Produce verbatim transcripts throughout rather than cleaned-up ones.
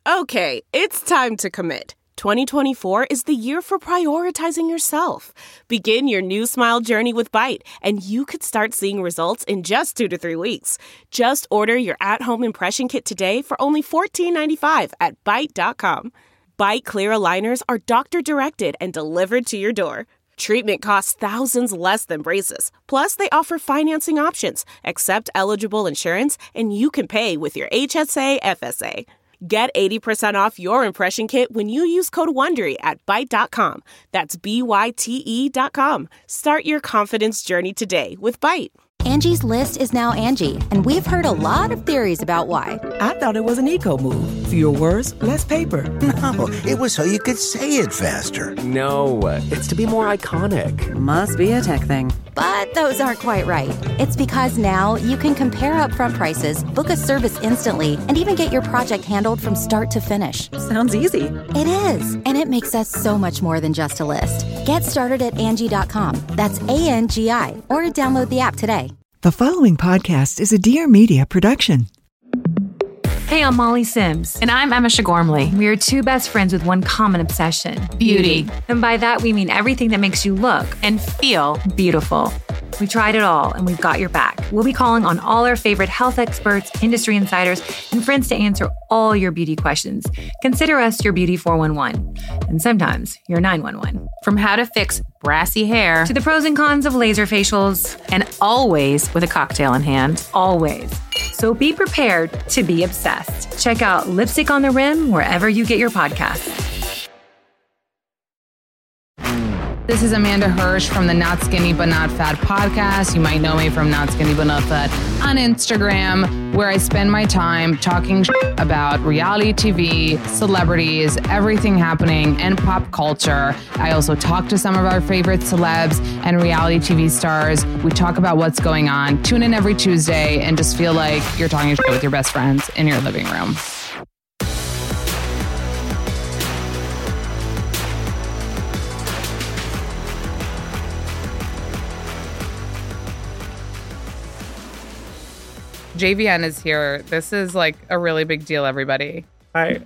Okay, it's time to commit. twenty twenty-four is the year for prioritizing yourself. Begin your new smile journey with Byte, and you could start seeing results in just two to three weeks. Just order your at-home impression kit today for only fourteen ninety-five at byte dot com. Byte Clear aligners are doctor-directed and delivered to your door. Treatment costs thousands less than braces. Plus, they offer financing options, accept eligible insurance, and you can pay with your H S A F S A. Get eighty percent off your impression kit when you use code WONDERY at byte dot com. That's B Y T E dot com. Start your confidence journey today with Byte. Angie's List is now Angie, and we've heard a lot of theories about why. I thought it was an eco move. Fewer words, less paper. No, it was so you could say it faster. No, it's to be more iconic. Must be a tech thing. But those aren't quite right. It's because now you can compare upfront prices, book a service instantly, and even get your project handled from start to finish. Sounds easy. It is, and it makes us so much more than just a list. Get started at Angie dot com. That's A N G I, or download the app today. The following podcast is a Dear Media production. Hey, I'm Molly Sims. And I'm Emma Shagormley. We are two best friends with one common obsession. Beauty. And by that, we mean everything that makes you look And feel beautiful. We tried it all, and we've got your back. We'll be calling on all our favorite health experts, industry insiders, and friends to answer all your beauty questions. Consider us your beauty four one one, and sometimes your nine one one. From how to fix brassy hair To the pros and cons of laser facials, and always with a cocktail in hand. always. So be prepared to be obsessed. Check out Lipstick on the Rim wherever you get your podcasts. This is Amanda Hirsch from the Not Skinny But Not Fat podcast. You might know me from Not Skinny But Not Fat on Instagram, where I spend my time talking about reality T V, celebrities, everything happening in pop culture. I also talk to some of our favorite celebs and reality T V stars. We talk about what's going on. Tune in every Tuesday and just feel like you're talking with your best friends in your living room. J V N is here. This is like a really big deal, everybody. Hi.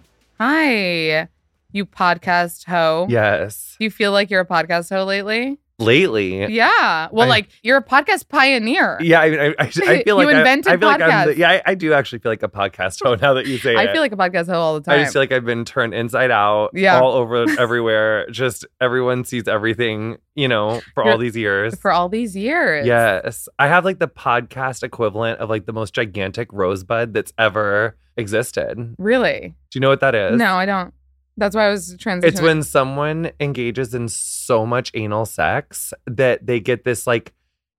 Hi, you podcast hoe. Yes. Do you feel like you're a podcast hoe lately? Lately. Yeah. Well, I- like you're a podcast pioneer. Yeah, I mean, I, I, I feel You like I- invented I, feel like I'm podcasts. the, yeah, I, I do actually feel like a podcast hoe now that you say it. I feel like a podcast hoe all the time. I just feel like I've been turned inside out, Yeah. all over, everywhere. Just everyone sees everything, you know, for all You're- thyou years. For all these years. Yes. I have like the podcast equivalent of like the most gigantic rosebud that's ever existed. Really? Do you know what that is? No, I don't. That's why I was transitioning. It's when someone engages in so much anal sex that they get this like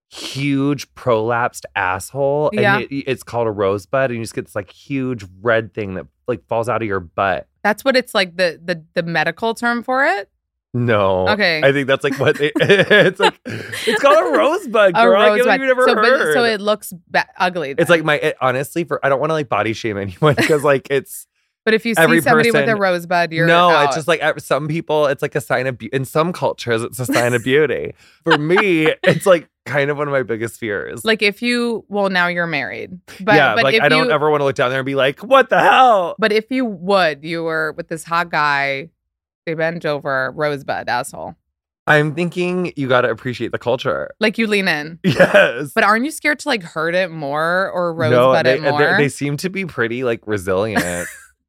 huge prolapsed asshole. Yeah. And it, it's called a rosebud. And you just get this like huge red thing that like falls out of your butt. That's what it's like, the the the medical term for it? No. Okay. I think that's like what they, it's like. It's called a rosebud, A girl. I can't rosebud. believe you've never so, but- heard. so it looks ba- ugly. It's then. like my, it, honestly, for I don't want to like body shame anyone because like it's, But if you see every somebody with a person- rosebud, you're no, out. it's just like uh, some people, it's like a sign of beauty. In some cultures, it's a sign of beauty. For me, it's like kind of one of my biggest fears. Like if you, well, now you're married. But, yeah, but like if I don't you, ever want to look down there and be like, what the hell? But if you would, you were with this hot guy, they bent over, rosebud, asshole. I'm thinking you got to appreciate the culture. Like you lean in. Yes. But aren't you scared to like hurt it more or no, rosebud they, it more? they, they seem to be pretty like resilient.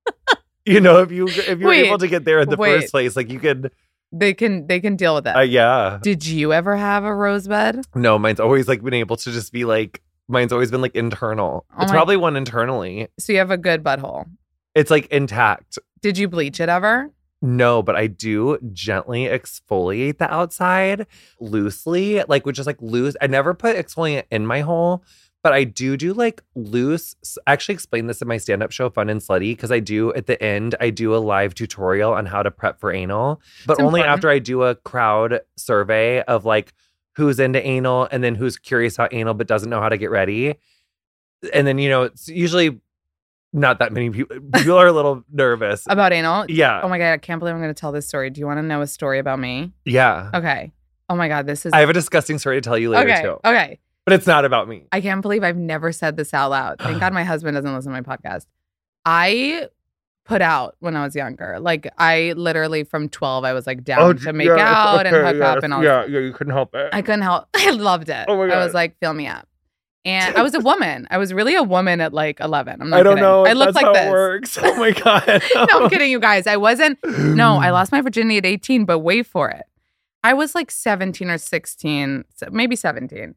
You know, if you if you're Wait, able to get there in the wait. first place, like you could. They can they can deal with it. Uh, yeah. Did you ever have a rosebud? No, mine's always like been able to just be like. Mine's always been like internal. Oh it's my- probably one internally. So you have a good butthole. It's like intact. Did you bleach it ever? No, but I do gently exfoliate the outside loosely, like which is like loose. I never put exfoliant in my hole, but I do do like loose. I actually explain this in my stand-up show, Fun and Slutty, because I do at the end, I do a live tutorial on how to prep for anal, but It's only important. after I do a crowd survey of like who's into anal and then who's curious about anal but doesn't know how to get ready. And then, you know, it's usually not that many people. People are a little nervous. About anal? Yeah. Oh my God, I can't believe I'm going to tell this story. Do you want to know a story about me? Yeah. Okay. Oh my God, this is... I have a disgusting story to tell you later okay. too. Okay. But it's not about me. I can't believe I've never said this out loud. Thank God my husband doesn't listen to my podcast. I put out when I was younger. Like I literally from twelve, I was like down Oh, to make yeah, out and okay, hook yes, up and all. Yeah, yeah, you couldn't help it. I couldn't help. I loved it. Oh my God. I was like, fill me up. And I was a woman. I was really a woman at like eleven. I'm not I don't kidding. know. I if looked that's like how this. It works. Oh my God. No, I'm kidding, you guys. I wasn't. No, I lost my virginity at eighteen, but wait for it. I was like seventeen or sixteen, maybe seventeen.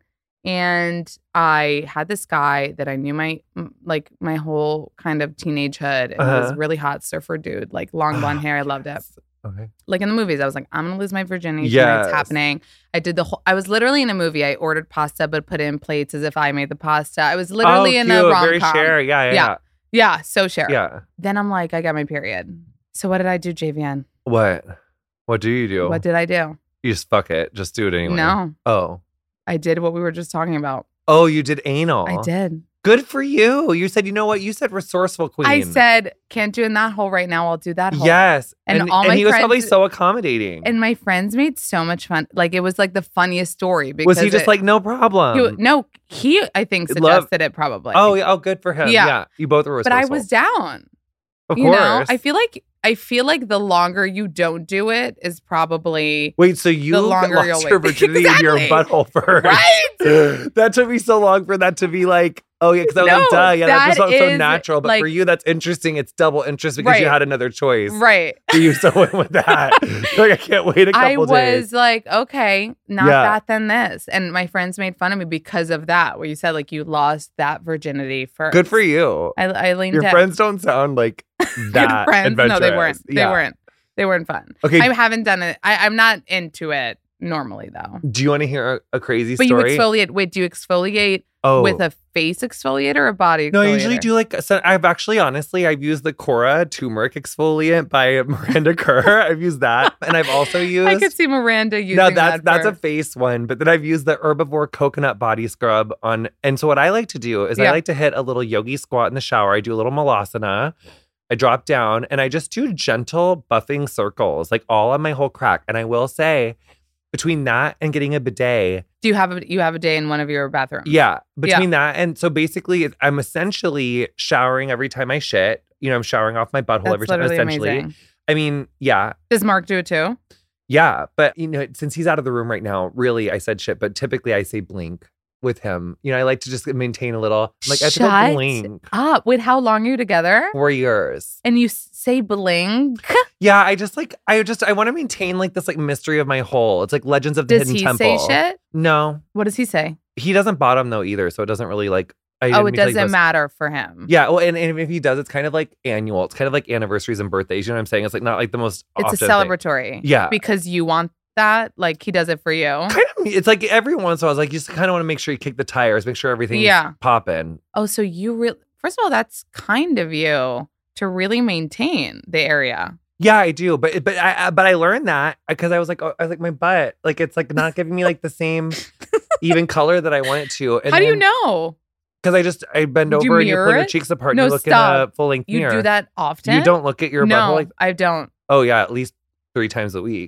And I had this guy that I knew my, like my whole kind of teenagehood. And Uh-huh. he was really hot surfer dude, like long blonde hair. I loved it. Okay. Like in the movies, I was like, I'm going to lose my virginity. Yes. It's happening. I did the whole, I was literally in a movie. I ordered pasta, but put it in plates as if I made the pasta. I was literally oh, in cute. a Very rom-com. Cher. Yeah, yeah, Yeah. yeah. Yeah, so Cher. Yeah. Then I'm like, I got my period. So what did I do, J V N? What? What do you do? What did I do? You just fuck it. Just do it anyway. No. Oh. I did what we were just talking about. Oh, you did anal. I did. Good for you. You said, you know what? You said resourceful queen. I said, can't do in that hole right now. I'll do that hole. Yes. And And, all and my he was probably friends- so accommodating. And my friends made so much fun. Like, it was like the funniest story. Because was he just it- like, no problem? he- no, he, I think, Love- suggested it probably. oh, yeah. Oh, good for him. Yeah. Yeah. You both were But resourceful. I was down. Of you course. know, I feel like I feel like the longer you don't do it is probably Wait, so you the longer lost you'll your wait. virginity in your Exactly. butthole first. Right? That took me so long for that to be like, oh, yeah, because I was No, like, duh, yeah, that, that just sounds so is, natural. But like- for you, that's interesting. It's double interest because you Right. had another choice. right. So you so went with that. You're like, I can't wait a couple I was days. like, okay, not Yeah. that, then this. And my friends made fun of me because of that, where you said like you lost that virginity first. Good for you. I, I leaned Your in. friends don't sound like Good that friends. No, they weren't. adventurous. They Yeah. weren't. They weren't fun. Okay. I haven't done it. I, I'm not into it normally though. Do you want to hear a, a crazy But story? you exfoliate. Wait, do you exfoliate oh. with a face exfoliator or a body exfoliator? No, I usually do like, so I've actually, honestly, I've used the Cora turmeric exfoliant by Miranda Kerr. I've used that. And I've also used. I could see Miranda using No, that's that that's for- a face one. But then I've used the Herbivore coconut body scrub on. And so what I like to do is I Yeah. like to hit a little yogi squat in the shower. I do a little malasana. I drop down and I just do gentle buffing circles, like all on my whole crack. And I will say, between that and getting a bidet, Do you have a you have a day in one of your bathrooms? yeah, between that and so basically, it's- I'm essentially showering every time I shit. You know, I'm showering off my butthole That's every time. literally Essentially, amazing. I mean, yeah, Does Mark do it too? yeah, but you know, since he's out of the room right now, really, I said shit, but typically I say blink with him. You know, I like to just maintain a little. I'm like I have to go Shut blink. up. Wait, how long are you together? Four years. And you s- say blink? Yeah, I just like I just I want to maintain like this like mystery of my hole. It's like Legends of the Does Hidden he Temple. say shit? No, What does he say? he doesn't bottom though either, so it doesn't really like. I Oh, didn't it mean to, like, doesn't bust- matter for him. Yeah, well, and, and if he does, it's kind of like annual. It's kind of like anniversaries and birthdays. You know what I'm saying? It's like not like the most. It's a often thing. celebratory. Yeah. Because you want that. Like he does it for you. Kind of. It's like every once in a while, it's like you just kind of want to make sure you kick the tires, make sure everything's Yeah. popping. Oh, so you really, first of all, that's kind of you to really maintain the area. Yeah, I do, but but I I- but I learned that because I was like, oh, I was like my butt, like it's like not giving me like the same even color that I want it to. And How do you then- know? Because I just I bend Do you over and you mirror pull your it? cheeks apart No, and you look stop. in a full length You mirror. do that often? You don't look at your no, butthole like, I don't. oh yeah, at least three times a week.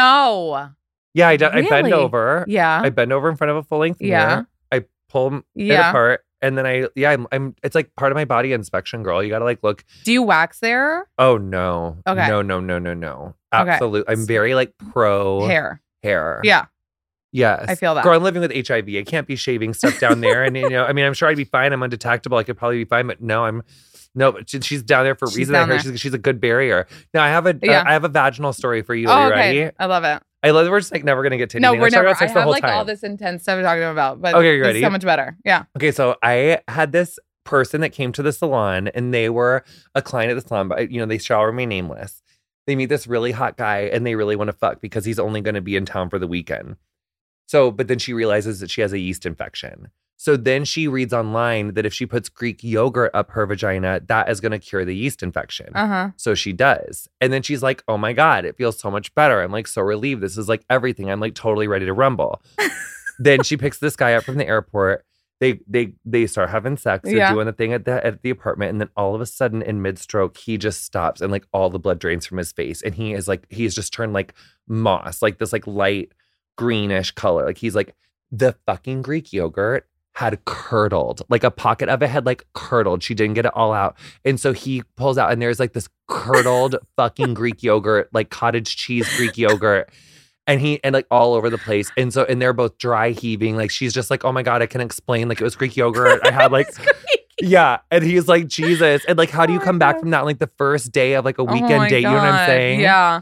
No. Yeah, I, do, I bend Really? over. Yeah. I bend over in front of a full length Yeah. mirror. I pull m- it Yeah. apart, and then I yeah, I'm, I'm it's like part of my body inspection, girl. You gotta like look. Do you wax there? Oh no, Okay. no, no, no, no, no. Okay. Absolutely, I'm very like pro Hair. Hair. Yeah. Yes. I feel that. Girl, I'm living with H I V. I can't be shaving stuff down there. And, you know, I mean, I'm sure I'd be fine. I'm undetectable. I could probably be fine. But no, I'm, no, but she, she's down there for a She's reason. I down heard there. she's, she's a good barrier. Now, I have a, Yeah. uh, I have a vaginal story for you. Oh, Are you okay. ready? I love it. I love that we're just like never going to get to No, anything. we're Let's talk never. about I sex the have whole like time. all this intense stuff we're talking about, but Okay, you it's ready? so much better. Yeah. Okay, so I had this person that came to the salon and they were a client at the salon, but you know, they shall remain nameless. They meet this really hot guy and they really want to fuck because he's only going to be in town for the weekend. So, but then she realizes that she has a yeast infection. So then she reads online that if she puts Greek yogurt up her vagina, that is going to cure the yeast infection. Uh huh. So she does. And then she's like, oh my God, it feels so much better. I'm like so relieved. This is like everything. I'm like totally ready to rumble. Then she picks this guy up from the airport. They they they start having sex. They're Yeah. doing the thing at the at the apartment. And then all of a sudden in mid-stroke, he just stops and like all the blood drains from his face. And he is like, he's just turned like moss, like this like light greenish color. Like he's like, the fucking Greek yogurt had curdled. Like a pocket of it had like curdled. She didn't get it all out. And so he pulls out and there's like this curdled fucking Greek yogurt, like cottage cheese Greek yogurt. And he, and like all over the place. And so, and they're both dry heaving. Like she's just like, oh my God, I can explain. Like it was Greek yogurt. I had like, yeah. And he's like, Jesus. And like, how do you oh come back from that on like the first day of like a weekend oh date? God. You know what I'm saying? Yeah.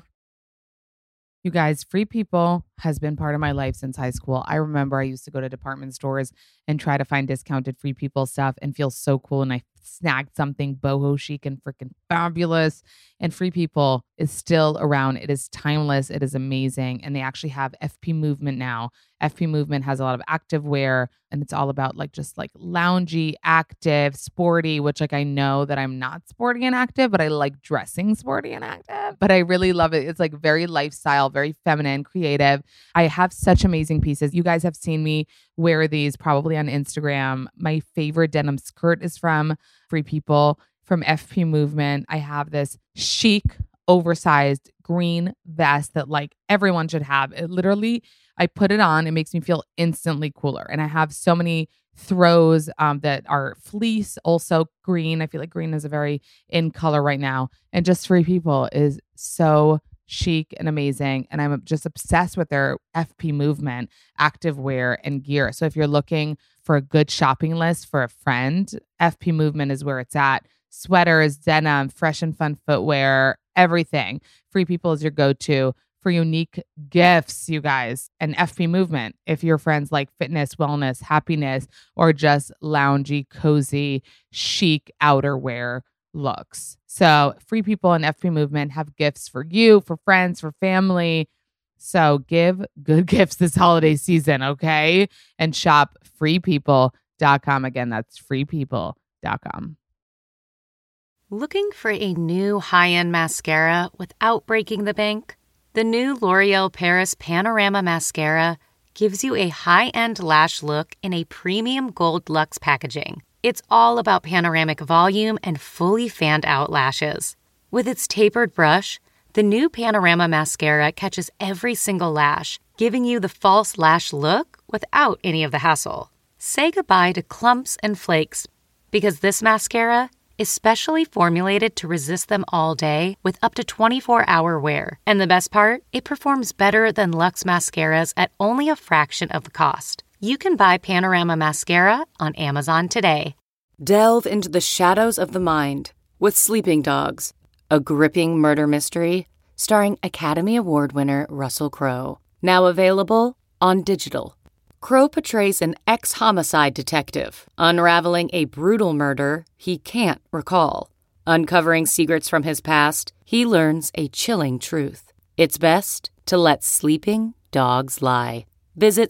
You guys, Free People has been part of my life since high school. I remember I used to go to department stores and try to find discounted Free People stuff and feel so cool. And I snagged something boho chic and freaking fabulous. And Free People is still around. It is timeless. It is amazing. And they actually have F P Movement now. F P Movement has a lot of active wear, and it's all about like just like loungy, active, sporty, which like I know that I'm not sporty and active, but I like dressing sporty and active. But I really love it. It's like very lifestyle, very feminine, creative. I have such amazing pieces. You guys have seen me wear these probably on Instagram. My favorite denim skirt is from Free People, from F P Movement. I have this chic, oversized green vest that like everyone should have. It literally, I put it on, it makes me feel instantly cooler. And I have so many throws um, that are fleece, also green. I feel like green is a very in color right now. And just Free People is so chic and amazing. And I'm just obsessed with their F P Movement active wear and gear. So if you're looking for a good shopping list for a friend, F P Movement is where it's at. Sweaters, denim, fresh and fun footwear, everything. Free People is your go-to for unique gifts, you guys. And F P Movement, if your friends like fitness, wellness, happiness, or just loungy, cozy, chic outerwear looks. So Free People and F P Movement have gifts for you, for friends, for family. So give good gifts this holiday season, okay? And shop free people dot com. Again, that's free people dot com. Looking for a new high-end mascara without breaking the bank? The new L'Oreal Paris Panorama Mascara gives you a high-end lash look in a premium gold luxe packaging. It's all about panoramic volume and fully fanned-out lashes. With its tapered brush, the new Panorama Mascara catches every single lash, giving you the false lash look without any of the hassle. Say goodbye to clumps and flakes, because this mascara is specially formulated to resist them all day with up to twenty-four hour wear. And the best part? It performs better than Luxe mascaras at only a fraction of the cost. You can buy Panorama Mascara on Amazon today. Delve into the shadows of the mind with Sleeping Dogs, a gripping murder mystery starring Academy Award winner Russell Crowe. Now available on digital. Crowe portrays an ex-homicide detective, unraveling a brutal murder he can't recall. Uncovering secrets from his past, he learns a chilling truth. It's best to let sleeping dogs lie. Visit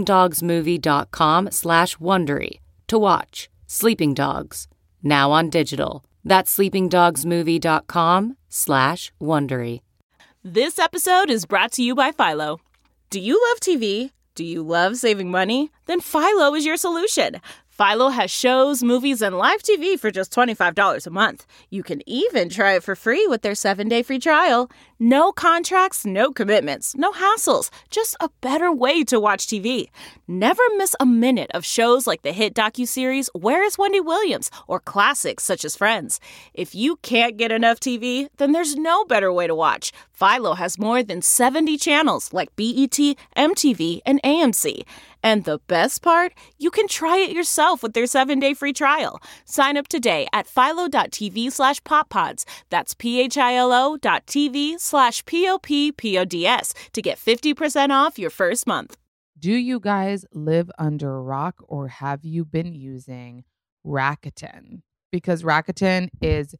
sleepingdogsmovie.com slash Wondery to watch Sleeping Dogs, now on digital. That's sleepingdogsmovie.com slash Wondery. This episode is brought to you by Philo. Do you love T V? Do you love saving money? Then Philo is your solution. Philo has shows, movies, and live T V for just twenty-five dollars a month. You can even try it for free with their seven-day free trial. No contracts, no commitments, no hassles. Just a better way to watch T V. Never miss a minute of shows like the hit docuseries Where is Wendy Williams? Or classics such as Friends. If you can't get enough T V, then there's no better way to watch. Philo has more than seventy channels like B E T, M T V, and A M C. And the best part? You can try it yourself with their seven-day free trial. Sign up today at philo.tv slash poppods. That's P-H-I-L-O dot TV slash P-O-P-P-O-D-S to get fifty percent off your first month. Do you guys live under a rock, or have you been using Rakuten? Because Rakuten is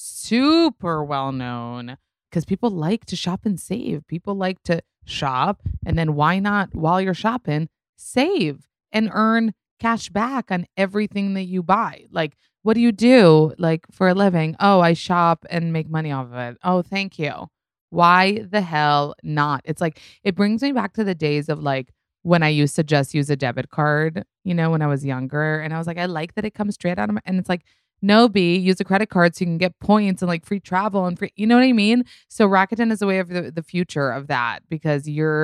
super well known because people like to shop and save. People like to shop, and then why not, while you're shopping, save and earn cash back on everything that you buy. Like, what do you do like for a living? Oh, I shop and make money off of it. Oh, thank you. Why the hell not? It's like, it brings me back to the days of like when I used to just use a debit card, you know, when I was younger. And I was like, I like that it comes straight out of my, and it's like, no, B, use a credit card so you can get points and like free travel and free, you know what I mean? So Rakuten is a way of the, the future of that, because you're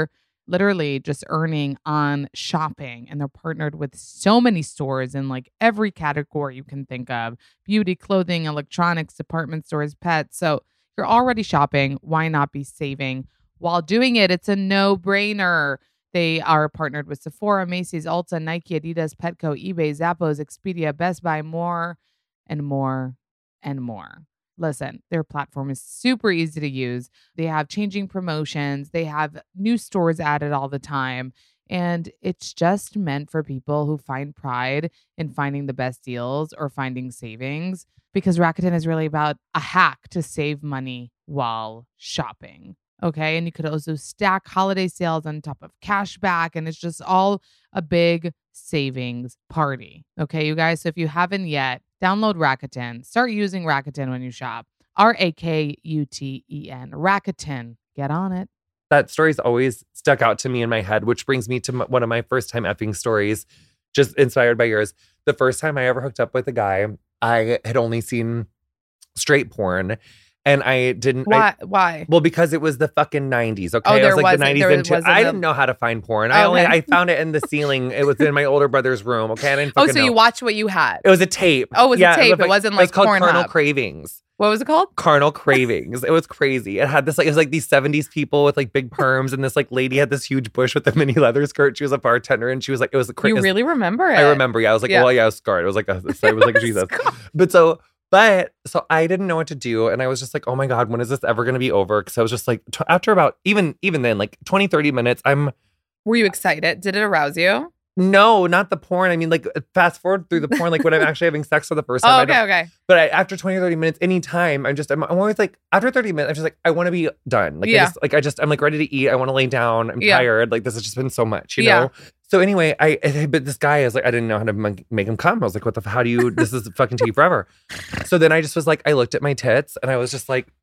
literally just earning on shopping. And they're partnered with so many stores in like every category you can think of: beauty, clothing, electronics, department stores, pets. So you're already shopping. Why not be saving while doing it? It's a no-brainer. They are partnered with Sephora, Macy's, Ulta, Nike, Adidas, Petco, eBay, Zappos, Expedia, Best Buy, more and more and more. Listen, their platform is super easy to use. They have changing promotions. They have new stores added all the time. And it's just meant for people who find pride in finding the best deals or finding savings, because Rakuten is really about a hack to save money while shopping. Okay. And you could also stack holiday sales on top of cash back. And it's just all a big savings party. Okay, you guys. So if you haven't yet, download Rakuten. Start using Rakuten when you shop. R A K U T E N. Rakuten. Get on it. That story's always stuck out to me in my head, which brings me to m- one of my first time effing stories, just inspired by yours. The first time I ever hooked up with a guy, I had only seen straight porn. And I didn't. Why? I, Why? Well, because it was the fucking nineties. Okay, Oh, I there was like wasn't- the nineties there into. wasn't I a- didn't know how to find porn. I Okay. only I found it in the ceiling. It was in my older brother's room. Okay, I didn't Oh, fucking so know. you watched what you had. It was a tape. Oh, it was a Yeah, tape. was It wasn't it like was called Carnal Pornhub. Cravings. What was it called? Carnal Cravings. It was crazy. It had this like it was like these seventies people with like big perms, and this like lady had this huge bush with a mini leather skirt. She was a bartender, and she was like, it was the You really remember it? I remember. Yeah, I was like, Yeah. well, yeah, I was scarred. It was like, a, I was like Jesus. But so, but so I didn't know what to do, and I was just like, oh my god, when is this ever going to be over? Because I was just like, t- after about even even then, like twenty, thirty minutes, I'm. Were you excited? Did it arouse you? No, not the porn. I mean, like, fast forward through the porn, like when I'm actually having sex for the first time. Oh, I okay, don't- okay. But I, after twenty, thirty minutes, anytime, I'm just, I'm, I'm always like, after thirty minutes, I'm just like, I want to be done. Like, Yeah. I just, like, I just, I'm like ready to eat. I want to lay down. I'm Yeah. tired. Like, this has just been so much, you Yeah. know? So anyway, I, I- but this guy is like, I didn't know how to mon- make him come. I was like, what the, f- how do you, this is fucking take forever. So then I just was like, I looked at my tits and I was just like,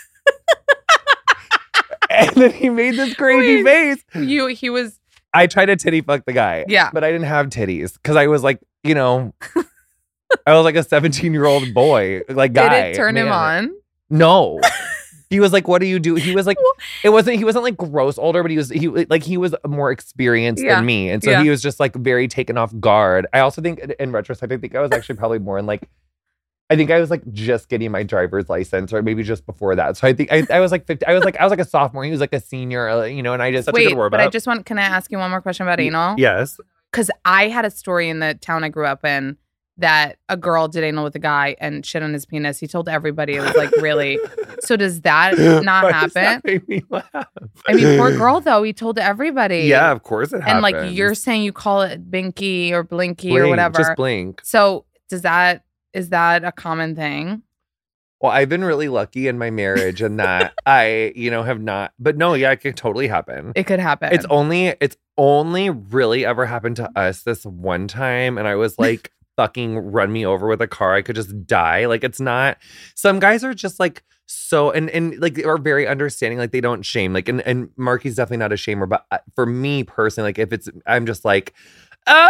and then he made this crazy face. You, he was. I tried to titty fuck the guy. Yeah. But I didn't have titties because I was like, you know, I was like a seventeen year old boy, like guy. Did it turn him man. on? No. He was like, what do you do? He was like, it wasn't, he wasn't like gross older, but he was, he like, he was more experienced Yeah. than me. And so Yeah. he was just like very taken off guard. I also think in- in retrospect, I think I was actually probably more in like, I think I was like just getting my driver's license or maybe just before that. So I think I, I was like fifty, I was like, I was like a sophomore. He was like a senior, uh, you know, and I just such a Wait, good warm but up. I just want, can I ask you one more question about anal? Yes. Because I had a story in the town I grew up in that a girl did anal with a guy and shit on his penis. He told everybody it was like really. So does that not Why does that happen? make me laugh? I mean, poor girl though. He told everybody. Yeah, of course it happens. And like you're saying, you call it binky or blinky or Blink, whatever. just blink. So does that is that a common thing? Well, I've been really lucky in my marriage and that I, you know, have not. But no, yeah, it could totally happen. It could happen. It's only, it's only really ever happened to us this one time, and I was like, fucking run me over with a car. I could just die. Like, it's not. Some guys are just like so, and and like are very understanding. Like they don't shame. Like, and and Marky's definitely not a shamer, but uh, for me personally, like if it's, I'm just like, ah,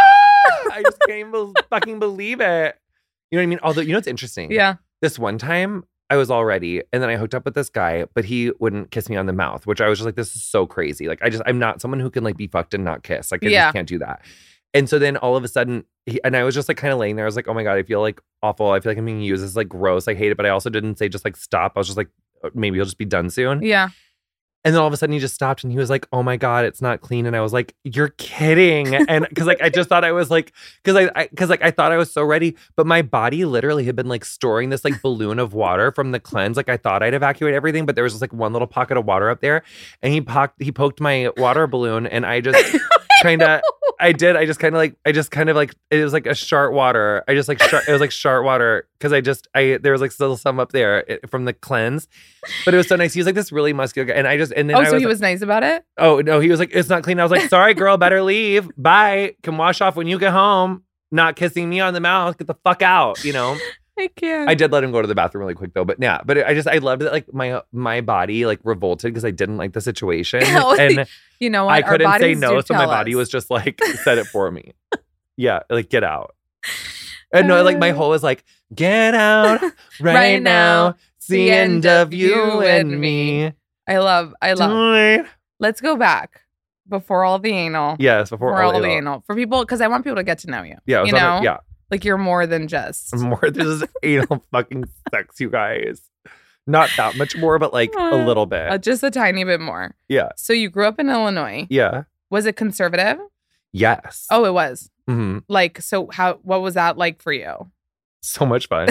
I just can't even be- fucking believe it. You know what I mean? Although, you know what's interesting? Yeah. This one time I was all ready and then I hooked up with this guy, but he wouldn't kiss me on the mouth, which I was just like, this is so crazy. Like, I just, I'm not someone who can like be fucked and not kiss. Like, I Yeah. just can't do that. And so then all of a sudden, he, and I was just like kind of laying there. I was like, oh my God, I feel like awful. I feel like I'm being used. This is like gross. I hate it. But I also didn't say just like stop. I was just like, maybe you'll just be done soon. Yeah. And then all of a sudden he just stopped and he was like, oh my God, it's not clean. And I was like, you're kidding. And cause like, I just thought I was like, cause I, I cause like, I thought I was so ready, but my body literally had been like storing this like balloon of water from the cleanse. Like I thought I'd evacuate everything, but there was just like one little pocket of water up there. And he poked, he poked my water balloon and I just kind of, I did. I just kind of like, I just kind of like, it was like a shart water. I just like, shart, it was like shart water. Cause I just, I, there was like still some up there it, from the cleanse, but it was so nice. He was like this really muscular guy. And I just, and then Oh, I so was he like, was nice about it? oh no, he was like, it's not clean. I was like, sorry, girl, better leave. Bye. Can wash off when you get home. Not kissing me on the mouth. Get the fuck out, you know? I can't. I did let him go to the bathroom really quick though, but yeah, but I just, I loved that like my, my body like revolted because I didn't like the situation. And you know what? I Our couldn't say bodies no. do So my tell body us. was just like, said it for me. Yeah. Like, get out. And no, like my whole was like, get out right, Right now. now. It's the end of you and me. I love, I love. Tonight. Let's go back. before all the anal. Yes, before, before all, all the the anal. anal. For people, because I want people to get to know you. Yeah, it was you on know, the- yeah. like you're more than just More this is anal fucking sex, you guys. Not that much more, but like a little bit. Uh, just a tiny bit more. Yeah. So you grew up in Illinois. Yeah. Was it conservative? Yes. Oh, it was. Mm-hmm. Like, so how? What was that like for you? So much fun.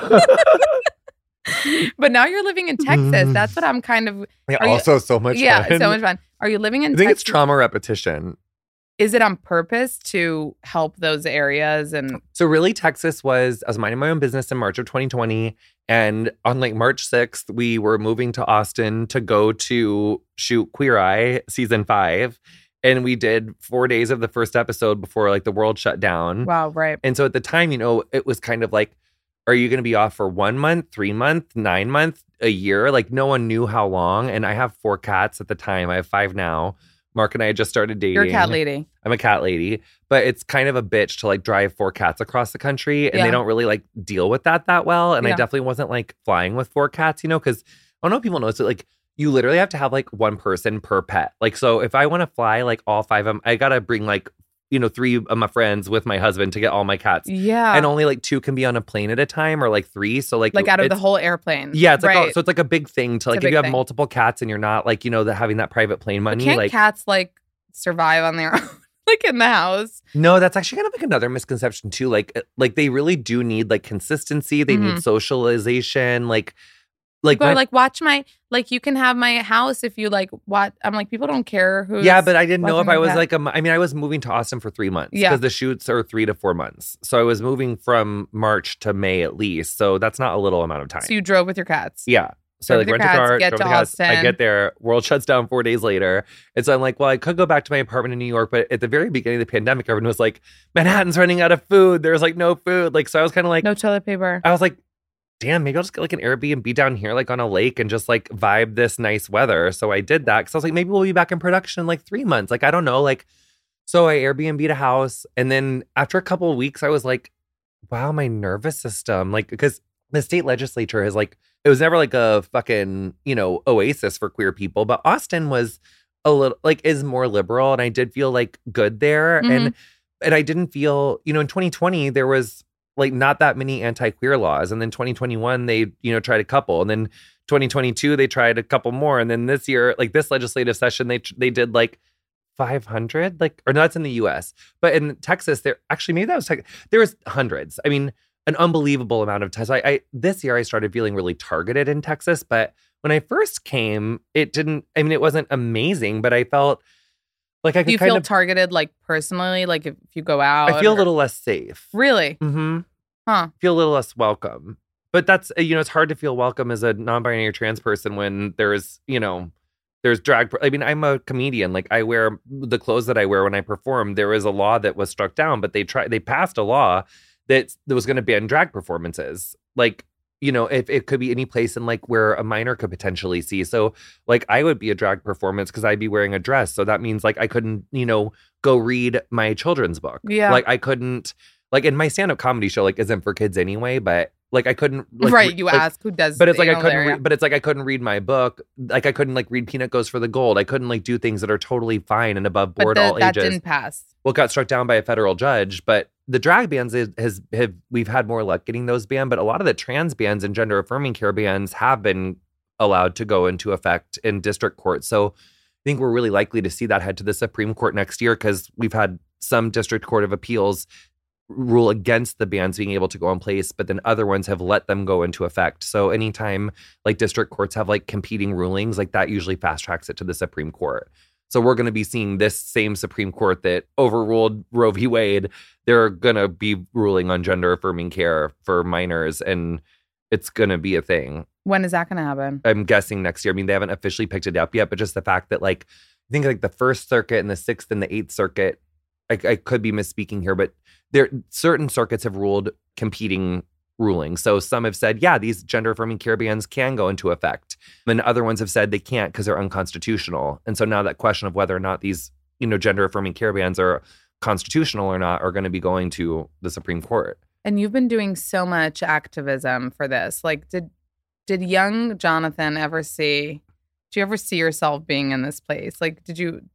But now you're living in Texas. That's what I'm kind of. Yeah, are you- also so much yeah, fun. so much fun. Are you living in I think Texas? it's trauma repetition. Is it on purpose to help those areas? And So really, Texas was, I was minding my own business in March of twenty twenty. And on like March sixth, we were moving to Austin to go to shoot Queer Eye season five. And we did four days of the first episode before like the world shut down. wow, right. And so at the time, you know, it was kind of like, are you going to be off for one month, three month, nine month, a year? Like no one knew how long. And I have four cats at the time. I have five now. Mark and I had just started dating. You're a cat lady. I'm a cat lady, but it's kind of a bitch to like drive four cats across the country, and Yeah. they don't really like deal with that that well. And I Yeah. definitely wasn't like flying with four cats, you know, because I don't know if people notice it. Like you literally have to have like one person per pet. Like so, if I want to fly like all five of them, I gotta bring like you know three of my friends with my husband to get all my cats. Yeah. And only like two can be on a plane at a time, or like three. So like Like out of the it's- whole airplane. Yeah, it's like right. oh, so it's like a big thing to It's a like if big you have thing. multiple cats and you're not like you know the, having that private plane But money. can't like cats like survive on their own, like in the house? No, that's actually kind of like another misconception too. Like, uh, like they really do need like consistency. They Mhm. need socialization. Like, like, People are my- like, watch my, like, you can have my house if you like what. I'm like, people don't care who's. yeah, but I didn't know if watching I my was cat. like, a, m- I mean, I was moving to Austin for three months Yeah. because the shoots are three to four months. So I was moving from March to May at least. So that's not a little amount of time. So you drove with your cats. Yeah. So Drove like with your rent a cats, car, get drove to the cats. I Austin. get there, world shuts down four days later. And so I'm like, well, I could go back to my apartment in New York, but at the very beginning of the pandemic, everyone was like, Manhattan's running out of food. There's like no food. Like, so I was kind of like, No toilet paper. I was like, damn, maybe I'll just get like an Airbnb down here, like on a lake, and just like vibe this nice weather. So I did that because I was like, maybe we'll be back in production in like three months. Like, I don't know. Like, so I Airbnb'd a house. And then after a couple of weeks, I was like, wow, my nervous system, like, because the state legislature has like, it was never like a fucking, you know, oasis for queer people, but Austin was a little like is more liberal. And I did feel like good there. Mhm. And, and I didn't feel, you know, in twenty twenty, there was like not that many anti-queer laws. And then twenty twenty-one, they, you know, tried a couple. And then twenty twenty-two, they tried a couple more. And then this year, like this legislative session, they they did like five hundred, like, or no, that's in the U S. But in Texas, there actually, maybe that was, Tex- there was hundreds. I mean, an unbelievable amount of times. I, I this year I started feeling really targeted in Texas. But when I first came, it didn't, I mean, it wasn't amazing, but I felt like I could Do you kind feel of, targeted, like personally, like if, if you go out? I feel a or- little less safe. Really? Mm-hmm. Huh. Feel a little less welcome. But that's, you know, it's hard to feel welcome as a non-binary trans person when there's, you know, there's drag. I mean, I'm a comedian. Like I wear the clothes that I wear when I perform. There was a law that was struck down, but they tried, they passed a law that, that was going to ban drag performances. Like, you know, if it could be any place in like where a minor could potentially see. So like I would be a drag performance because I'd be wearing a dress. So that means like I couldn't, you know, go read my children's book. Yeah. Like I couldn't, like in my stand-up comedy show, like isn't for kids anyway, but like I couldn't like, right. re- You like, ask who does, but it's like I anal couldn't there, read, but it's like I couldn't read my book. Like I couldn't like read Peanut Goes for the Gold. I couldn't like do things that are totally fine and above But board the- all that ages. didn't pass. Well, it got struck down by a federal judge, but the drag bans is, has have we've had more luck getting those banned. But a lot of the trans bans and gender affirming care bans have been allowed to go into effect in district court. So I think we're really likely to see that head to the Supreme Court next year because we've had some district court of appeals rule against the bans being able to go in place, but then other ones have let them go into effect. So anytime like district courts have like competing rulings, like that usually fast tracks it to the Supreme Court. So we're going to be seeing this same Supreme Court that overruled Roe v. Wade. They're going to be ruling on gender affirming care for minors, and it's going to be a thing. When is that going to happen? I'm guessing next year. I mean, they haven't officially picked it up yet, but just the fact that like, I think like the First Circuit and the Sixth and the Eighth Circuit, I, I could be misspeaking here, but there certain circuits have ruled competing rulings. So some have said, yeah, these gender affirming care bans can go into effect. And other ones have said they can't because they're unconstitutional. And so now that question of whether or not these, you know, gender affirming care bans are constitutional or not are going to be going to the Supreme Court. And you've been doing so much activism for this. Like, did did young Jonathan ever see, did you ever see yourself being in this place? Like, did you,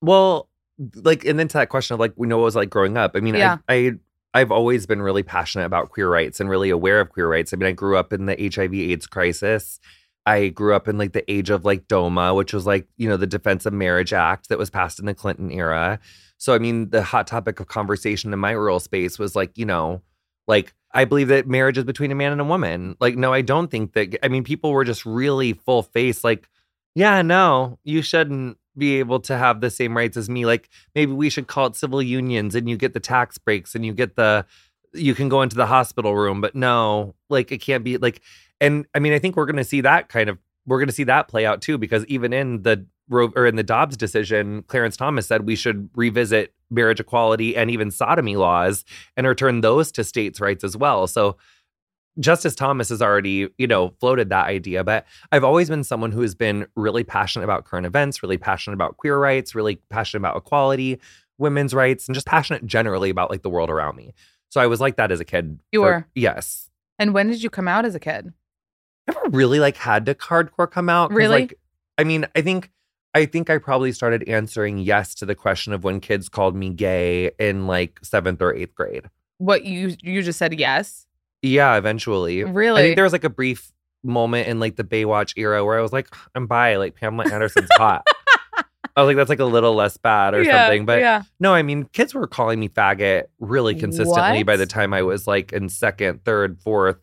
Well, like, and then to that question of like, we know what it was like growing up. I mean, Yeah. I, I, I've always been really passionate about queer rights and really aware of queer rights. I mean, I grew up in the H I V AIDS crisis. I grew up in like the age of like DOMA, which was like, you know, the Defense of Marriage Act that was passed in the Clinton era. So, I mean, the hot topic of conversation in my rural space was like, you know, like, I believe that marriage is between a man and a woman. Like, no, I don't think that. I mean, people were just really full face like, yeah, no, you shouldn't be able to have the same rights as me. Like, maybe we should call it civil unions and you get the tax breaks and you get the, you can go into the hospital room. But no, like, it can't be like, and I mean, I think we're going to see that kind of, we're going to see that play out too, because even in the or in the Dobbs decision, Clarence Thomas said we should revisit marriage equality and even sodomy laws and return those to states' rights as well. So Justice Thomas has already, you know, floated that idea. But I've always been someone who has been really passionate about current events, really passionate about queer rights, really passionate about equality, women's rights, and just passionate generally about like the world around me. So I was like that as a kid. You for, were? Yes. And when did you come out as a kid? I never really like had to hardcore come out. Really? Like, I mean, I think I think I probably started answering yes to the question of when kids called me gay in like seventh or eighth grade. What, you you just said yes? Yeah, eventually. Really? I think there was like a brief moment in like the Baywatch era where I was like, I'm bi, like Pamela Anderson's hot. I was like, that's like a little less bad or Yeah, something. But yeah. no, I mean, kids were calling me faggot really consistently What? by the time I was like in second, third, fourth.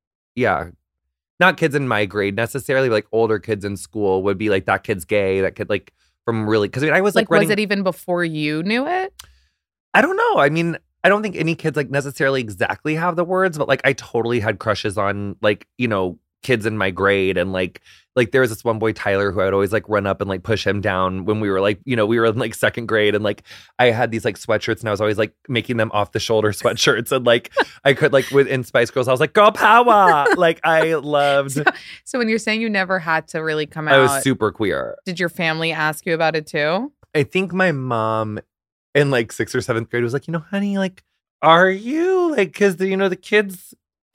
Yeah. Not kids in my grade necessarily, but like older kids in school would be like, that kid's gay. That kid, like, from really, because I mean, I was like, Like, running. was it even before you knew it? I don't know. I mean, I don't think any kids like necessarily exactly have the words, but like I totally had crushes on like, you know, kids in my grade. And like, like there was this one boy, Tyler, who I would always like run up and like push him down when we were like, you know, we were in like second grade. And like I had these like sweatshirts and I was always like making them off the shoulder sweatshirts. And like I could like within Spice Girls, I was like, girl power. Like I loved. So, so when you're saying you never had to really come out, I was super queer. Did your family ask you about it too? I think my mom in like sixth or seventh grade was like, you know, honey, like, are you like, because, you know, the kids,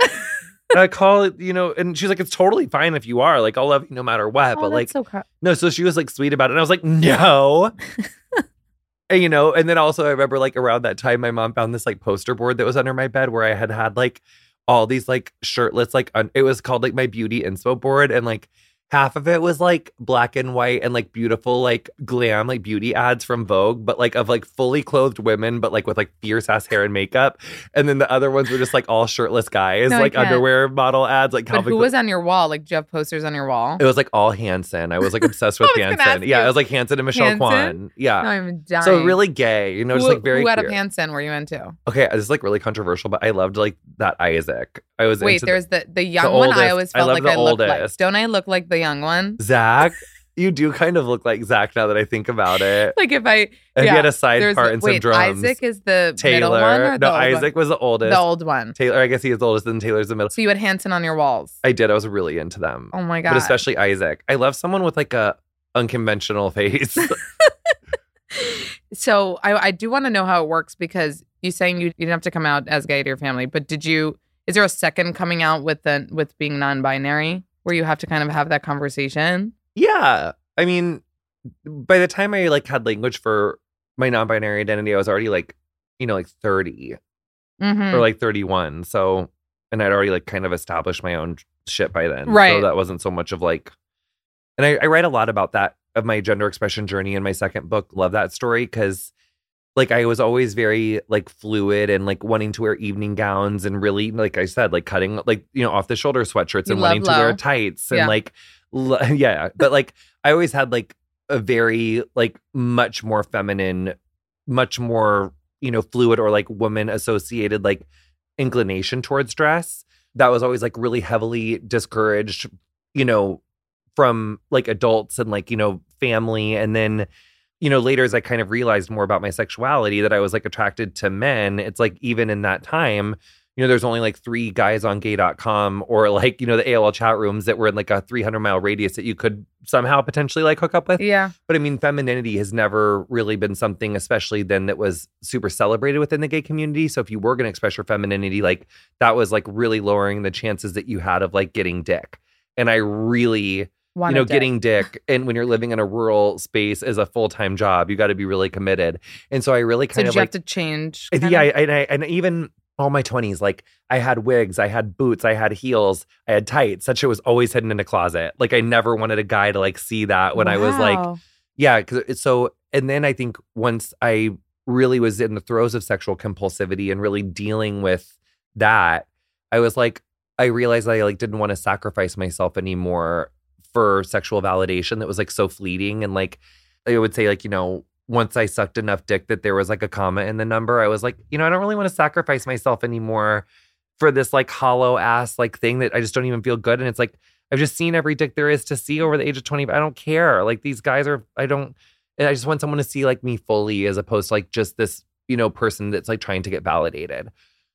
I call it, you know, and she's like, it's totally fine if you are. Like, I'll love you no matter what. Oh, but like, that's so cr- no, so she was like sweet about it. And I was like, no. And, you know, and then also I remember like around that time, my mom found this like poster board that was under my bed where I had had like all these like shirtless, like, un- it was called like my beauty inspo board. And like, half of it was like black and white and like beautiful, like glam, like beauty ads from Vogue, but like of like fully clothed women, but like with like fierce ass hair and makeup. And then the other ones were just like all shirtless guys, No, I like can't. underwear model ads. Like But Calvin who Klein. was on your wall? Like, do you have posters on your wall? It was like all Hanson. I was like obsessed with I was gonna Hanson. ask Yeah, you. it was like Hanson and Michelle Hanson? Kwan. Yeah. No, I'm dying. So really gay, you know, just who, like very Who out queer. of Hanson were you into? Okay, this is like really controversial, but I loved like that Isaac. I was Wait, into there's the, the young the one. oldest. I always I felt love like the I looked like. oldest. Don't I look like the young one? Zach. You do kind of look like Zach now that I think about it. Like if I, And yeah, he had a side there's part the- and some wait, drums. Isaac is the Taylor. middle one or the no, old Isaac one? was the oldest. The old one. Taylor, I guess he is the oldest, and Taylor's the middle. So you had Hanson on your walls. I did. I was really into them. Oh my God. But especially Isaac. I love someone with like a unconventional face. So I, I do want to know how it works because you're saying you, you didn't have to come out as gay to your family, but did you, is there a second coming out with the, with being non-binary where you have to kind of have that conversation? Yeah. I mean, by the time I like had language for my non-binary identity, I was already like, you know, like thirty Mm-hmm. or like thirty-one. So, and I'd already like kind of established my own shit by then. Right. So that wasn't so much of like, and I, I write a lot about that of my gender expression journey in my second book, Love That Story, because like I was always very like fluid and like wanting to wear evening gowns and really, like I said, like cutting like, you know, off the shoulder sweatshirts You and love wanting to wear low. tights and Yeah. like, l- yeah. But like I always had like a very like much more feminine, much more, you know, fluid or like woman associated like inclination towards dress that was always like really heavily discouraged, you know, from like adults and like, you know, family. And then, you know, later as I kind of realized more about my sexuality that I was like attracted to men, it's like even in that time, you know, there's only like three guys on gay dot com or like, you know, the A O L chat rooms that were in like a three hundred mile radius that you could somehow potentially like hook up with. Yeah. But I mean, femininity has never really been something, especially then, that was super celebrated within the gay community. So if you were going to express your femininity, like that was like really lowering the chances that you had of like getting dick. And I really Want you know, a dick. getting dick. And when you're living in a rural space is a full-time job. You got to be really committed. And so I really So kind did of you like. have to change? Yeah, kind of? I, and, I, and even all my twenties, like I had wigs, I had boots, I had heels, I had tights. That shit was always hidden in a closet. Like I never wanted a guy to like see that when I was like, Wow. yeah. Cause it's so, and then I think once I really was in the throes of sexual compulsivity and really dealing with that, I was like, I realized I like didn't want to sacrifice myself anymore for sexual validation that was like so fleeting. And like, I would say like, you know, once I sucked enough dick that there was like a comma in the number, I was like, you know, I don't really want to sacrifice myself anymore for this like hollow ass like thing that I just don't even feel good. And it's like, I've just seen every dick there is to see over the age of twenty. I don't care. Like these guys are, I don't, and I just want someone to see like me fully as opposed to like just this, you know, person that's like trying to get validated.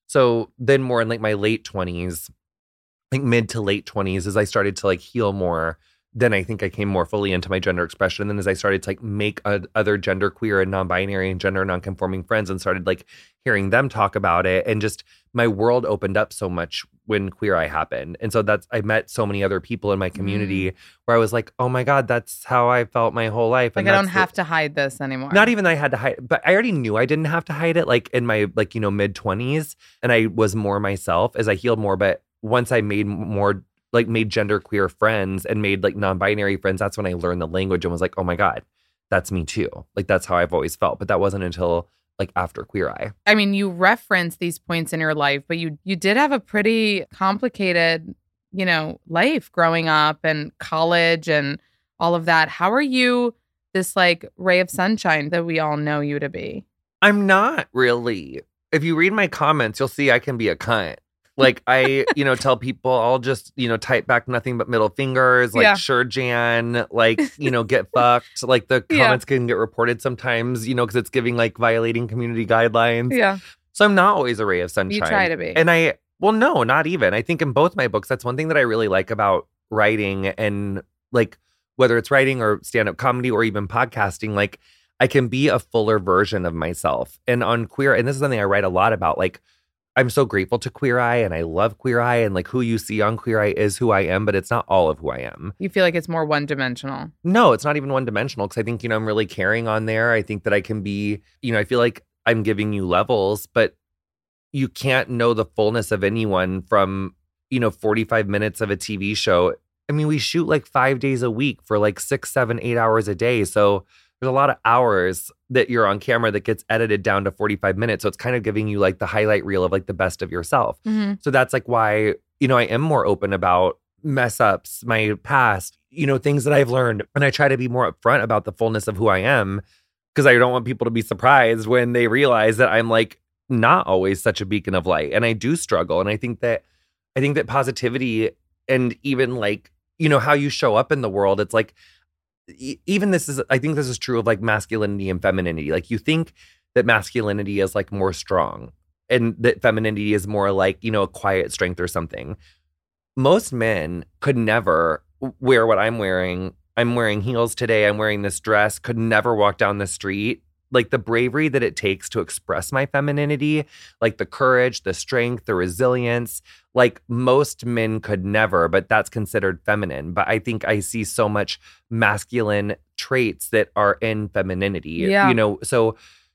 So then more in like my late twenties, like mid to late twenties, as I started to like heal more, then I think I came more fully into my gender expression. And then as I started to like make a, other genderqueer and non-binary and gender non-conforming friends and started like hearing them talk about it, and just my world opened up so much when Queer Eye happened. And so that's, I met so many other people in my community mm. where I was like, oh my God, that's how I felt my whole life. Like and I don't the, have to hide this anymore. Not even that I had to hide, but I already knew I didn't have to hide it like in my like, you know, mid twenties. And I was more myself as I healed more. But once I made more like made genderqueer friends and made like non-binary friends, that's when I learned the language and was like, oh my God, that's me too. Like that's how I've always felt. But that wasn't until like after Queer Eye. I mean, you reference these points in your life, but you you did have a pretty complicated, you know, life growing up and college and all of that. How are you this like ray of sunshine that we all know you to be? I'm not really. If you read my comments, you'll see I can be a cunt. Like I, you know, tell people I'll just, you know, type back nothing but middle fingers, like Yeah. sure, Jan, like, you know, get fucked. Like the Yeah. comments can get reported sometimes, you know, because it's giving like violating community guidelines. Yeah. So I'm not always a ray of sunshine. You try to be. And I, well, no, not even. I think in both my books, that's one thing that I really like about writing, and like whether it's writing or stand-up comedy or even podcasting, like I can be a fuller version of myself. And on Queer, and this is something I write a lot about, like I'm so grateful to Queer Eye and I love Queer Eye, and like who you see on Queer Eye is who I am, but it's not all of who I am. You feel like it's more one-dimensional. No, it's not even one-dimensional, because I think, you know, I'm really caring on there. I think that I can be, you know, I feel like I'm giving you levels, but you can't know the fullness of anyone from, you know, forty-five minutes of a T V show. I mean, we shoot like five days a week for like six, seven, eight hours a day. So there's a lot of hours that you're on camera that gets edited down to forty-five minutes. So it's kind of giving you like the highlight reel of like the best of yourself. Mm-hmm. So that's like why, you know, I am more open about mess ups, my past, you know, things that I've learned. And I try to be more upfront about the fullness of who I am, because I don't want people to be surprised when they realize that I'm like not always such a beacon of light. And I do struggle. And I think that, I think that positivity and even like, you know, how you show up in the world, it's like, even this is, I think this is true of like masculinity and femininity. Like you think that masculinity is like more strong and that femininity is more like, you know, a quiet strength or something. Most men could never wear what I'm wearing. I'm wearing heels today. I'm wearing this dress, could never walk down the street. Like the bravery that it takes to express my femininity, like the courage, the strength, the resilience, like most men could never, but that's considered feminine. But I think I see so much masculine traits that are in femininity, Yeah. you know? So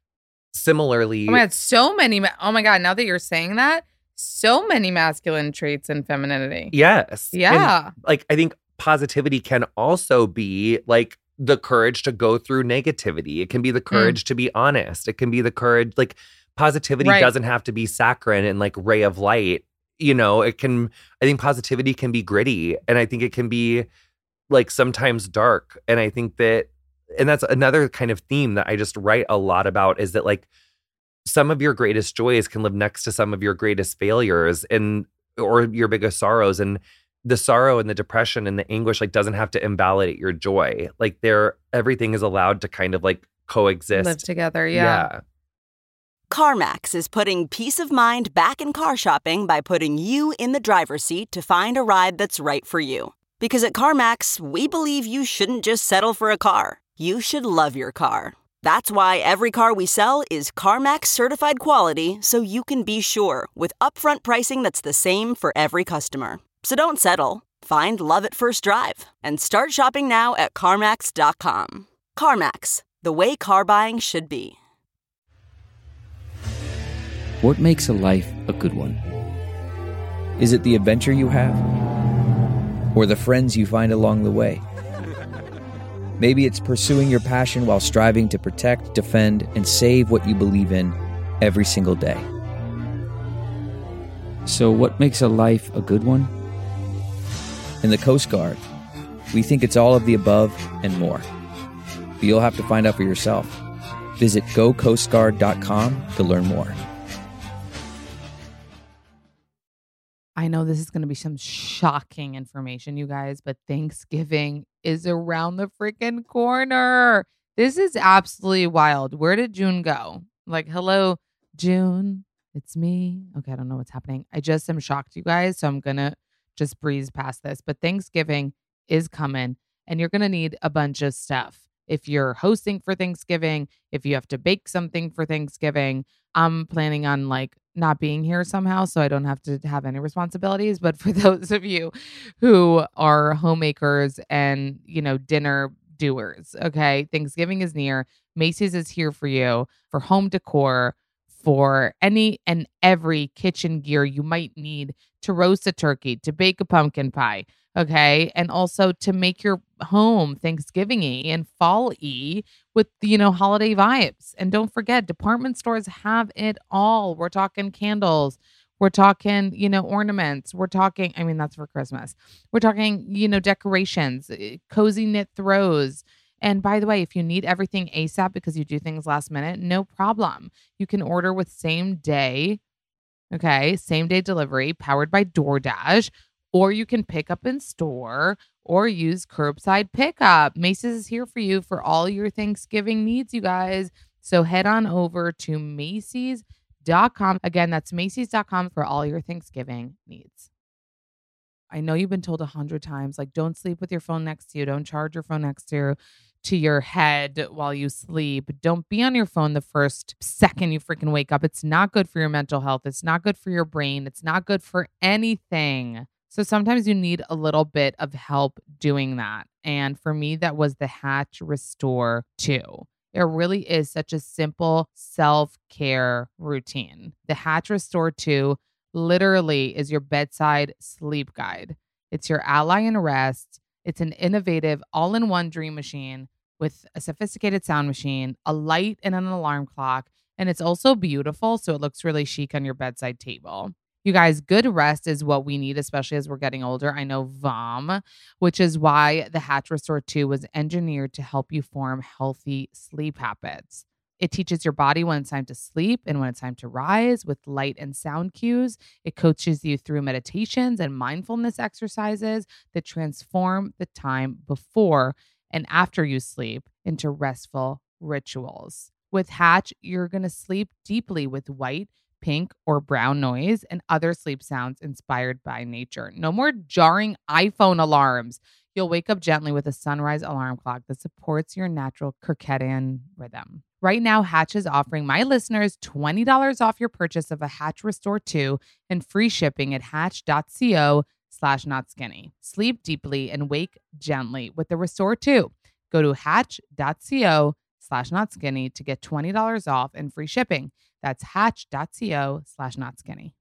similarly. Oh my God, so many. Ma- oh my God, now that you're saying that, so many masculine traits and femininity. Yes. Yeah. And, like, I think positivity can also be like the courage to go through negativity. It can be the courage mm. to be honest. It can be the courage, like positivity Right. doesn't have to be saccharine and like ray of light. You know, it can, I think positivity can be gritty, and I think it can be like sometimes dark. And I think that, and that's another kind of theme that I just write a lot about, is that like some of your greatest joys can live next to some of your greatest failures and, or your biggest sorrows. And the sorrow and the depression and the anguish like doesn't have to invalidate your joy. Like there, everything is allowed to kind of like coexist. Live together. Yeah. Yeah. CarMax is putting peace of mind back in car shopping by putting you in the driver's seat to find a ride that's right for you. Because at CarMax, we believe you shouldn't just settle for a car. You should love your car. That's why every car we sell is CarMax certified quality, so you can be sure with upfront pricing that's the same for every customer. So don't settle. Find love at first drive and start shopping now at CarMax dot com. CarMax, the way car buying should be. What makes a life a good one? Is it the adventure you have? Or the friends you find along the way? Maybe it's pursuing your passion while striving to protect, defend, and save what you believe in every single day. So what makes a life a good one? In the Coast Guard, we think it's all of the above and more. But you'll have to find out for yourself. Visit go coast guard dot com to learn more. I know this is going to be some shocking information, you guys, but Thanksgiving is around the freaking corner. This is absolutely wild. Where did June go? Like, hello, June, it's me. Okay, I don't know what's happening. I just am shocked, you guys, so I'm going to just breeze past this. But Thanksgiving is coming, and you're going to need a bunch of stuff. If you're hosting for Thanksgiving, if you have to bake something for Thanksgiving, I'm planning on like not being here somehow, so I don't have to have any responsibilities. But for those of you who are homemakers and, you know, dinner doers, okay, Thanksgiving is near. Macy's is here for you for home decor, for any and every kitchen gear you might need to roast a turkey, to bake a pumpkin pie, okay? And also to make your home Thanksgiving-y and fall-y with, you know, holiday vibes. And don't forget, department stores have it all. We're talking candles. We're talking, you know, ornaments. We're talking, I mean, that's for Christmas. We're talking, you know, decorations, cozy knit throws. And by the way, if you need everything ASAP because you do things last minute, no problem. You can order with same day, okay, same day delivery powered by DoorDash, or you can pick up in store or use curbside pickup. Macy's is here for you for all your Thanksgiving needs, you guys. So head on over to Macy's dot com. Again, that's Macy's dot com for all your Thanksgiving needs. I know you've been told a hundred times, like, don't sleep with your phone next to you. Don't charge your phone next to you. to your head while you sleep. Don't be on your phone the first second you freaking wake up. It's not good for your mental health. It's not good for your brain. It's not good for anything. So sometimes you need a little bit of help doing that. And for me, that was the Hatch Restore two. It really is such a simple self-care routine. The Hatch Restore two literally is your bedside sleep guide. It's your ally in rest. It's an innovative all-in-one dream machine with a sophisticated sound machine, a light and an alarm clock. And it's also beautiful, so it looks really chic on your bedside table. You guys, good rest is what we need, especially as we're getting older. I know V O M, which is why the Hatch Restore two was engineered to help you form healthy sleep habits. It teaches your body when it's time to sleep and when it's time to rise with light and sound cues. It coaches you through meditations and mindfulness exercises that transform the time before and after you sleep into restful rituals. With Hatch, you're going to sleep deeply with white, pink, or brown noise and other sleep sounds inspired by nature. No more jarring iPhone alarms. You'll wake up gently with a sunrise alarm clock that supports your natural circadian rhythm. Right now, Hatch is offering my listeners twenty dollars off your purchase of a Hatch Restore two and free shipping at hatch.co slash not skinny. Sleep deeply and wake gently with the Restore two. Go to hatch.co slash not skinny to get twenty dollars off and free shipping. That's hatch.co slash not skinny.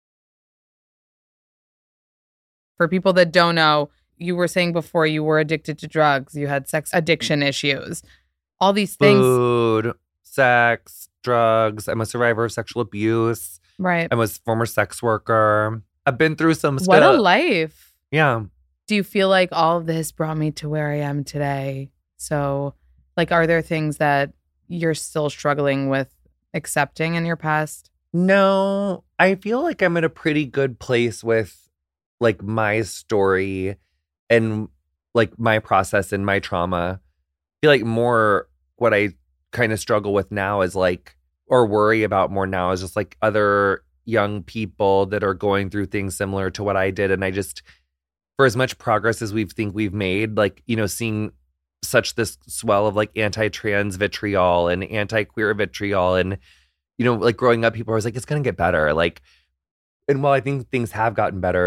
For people that don't know, you were saying before you were addicted to drugs. You had sex addiction issues. All these things. Food, sex, drugs. I'm a survivor of sexual abuse. Right. I'm a former sex worker. I've been through some stuff. What a life. Yeah. Do you feel like all of this brought me to where I am today? So, like, are there things that you're still struggling with accepting in your past? No, I feel like I'm in a pretty good place with, like, my story and, like, my process and my trauma. I feel like more what I kind of struggle with now is, like, or worry about more now is just, like, other young people that are going through things similar to what I did. And I just, for as much progress as we think we've made, like, you know, seeing such this swell of, like, anti-trans vitriol and anti-queer vitriol and, you know, like, growing up, people are always like, it's going to get better. Like, and while I think things have gotten better,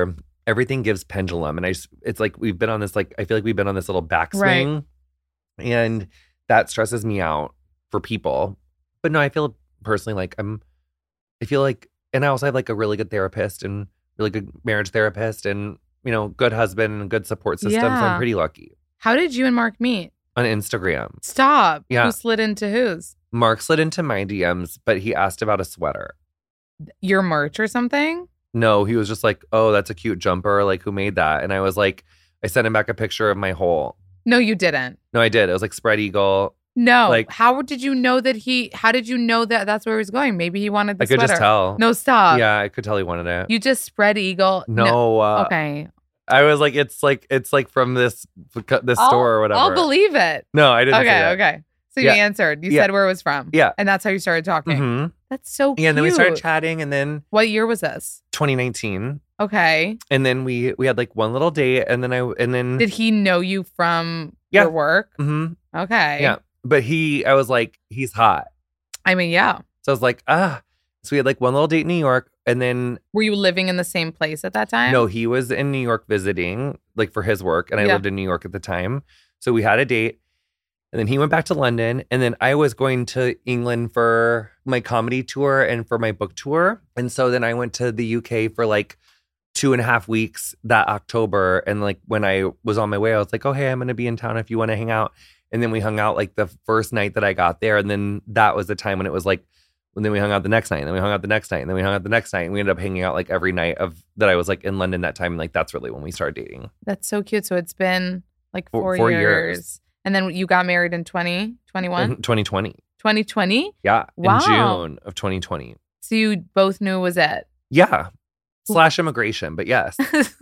everything gives pendulum. And I just, it's like we've been on this, like, I feel like we've been on this little backswing. Right. And that stresses me out for people. But no, I feel personally like I'm, I feel like, and I also have like a really good therapist and really good marriage therapist and, you know, good husband and good support system. Yeah. So I'm pretty lucky. How did you and Mark meet? On Instagram. Stop. Yeah. Who slid into whose? Mark slid into my D Ms, but he asked about a sweater. Your merch or something? No, he was just like, oh, that's a cute jumper. Like, who made that? And I was like, I sent him back a picture of my hole. No, you didn't. No, I did. It was like spread eagle. No. Like, how did you know that he, how did you know that that's where he was going? Maybe he wanted the I could sweater. just tell. No, stop. Yeah, I could tell he wanted it. You just spread eagle. No. no. Uh, Okay. I was like, it's like, it's like from this, this I'll, store or whatever. I'll believe it. No, I didn't. Okay. say that. Okay. So you Yeah. answered. You Yeah. said where it was from. Yeah. And that's how you started talking. Mm-hmm. That's so cute. Yeah, and then we started chatting, and then What year was this? twenty nineteen. Okay. And then we we had like one little date, and then I and then Did he know you from Yeah. your work? hmm Okay. yeah, but he I was like, he's hot. I mean, yeah. So I was like, ah. So we had like one little date in New York, and then Were you living in the same place at that time? no, he was in New York visiting, like for his work, and I Yeah. lived in New York at the time. So we had a date, and then he went back to London, and then I was going to England for my comedy tour and for my book tour, and so then I went to the U K for like two and a half weeks that October, and like when I was on my way, I was like, oh hey, I'm gonna be in town if you want to hang out, and then we hung out like the first night that I got there, and then that was the time when it was like. And then we hung out the next night, and then we hung out the next night, and then we hung out the next night, and we ended up hanging out like every night of that I was like in London that time. And like that's really when we started dating. That's so cute. So it's been like Four- four, four years. years. And then you got married in twenty twenty-one? In twenty twenty. twenty twenty? Yeah. Wow. In June of twenty twenty. So you both knew it was it. Yeah. Slash immigration, but yes.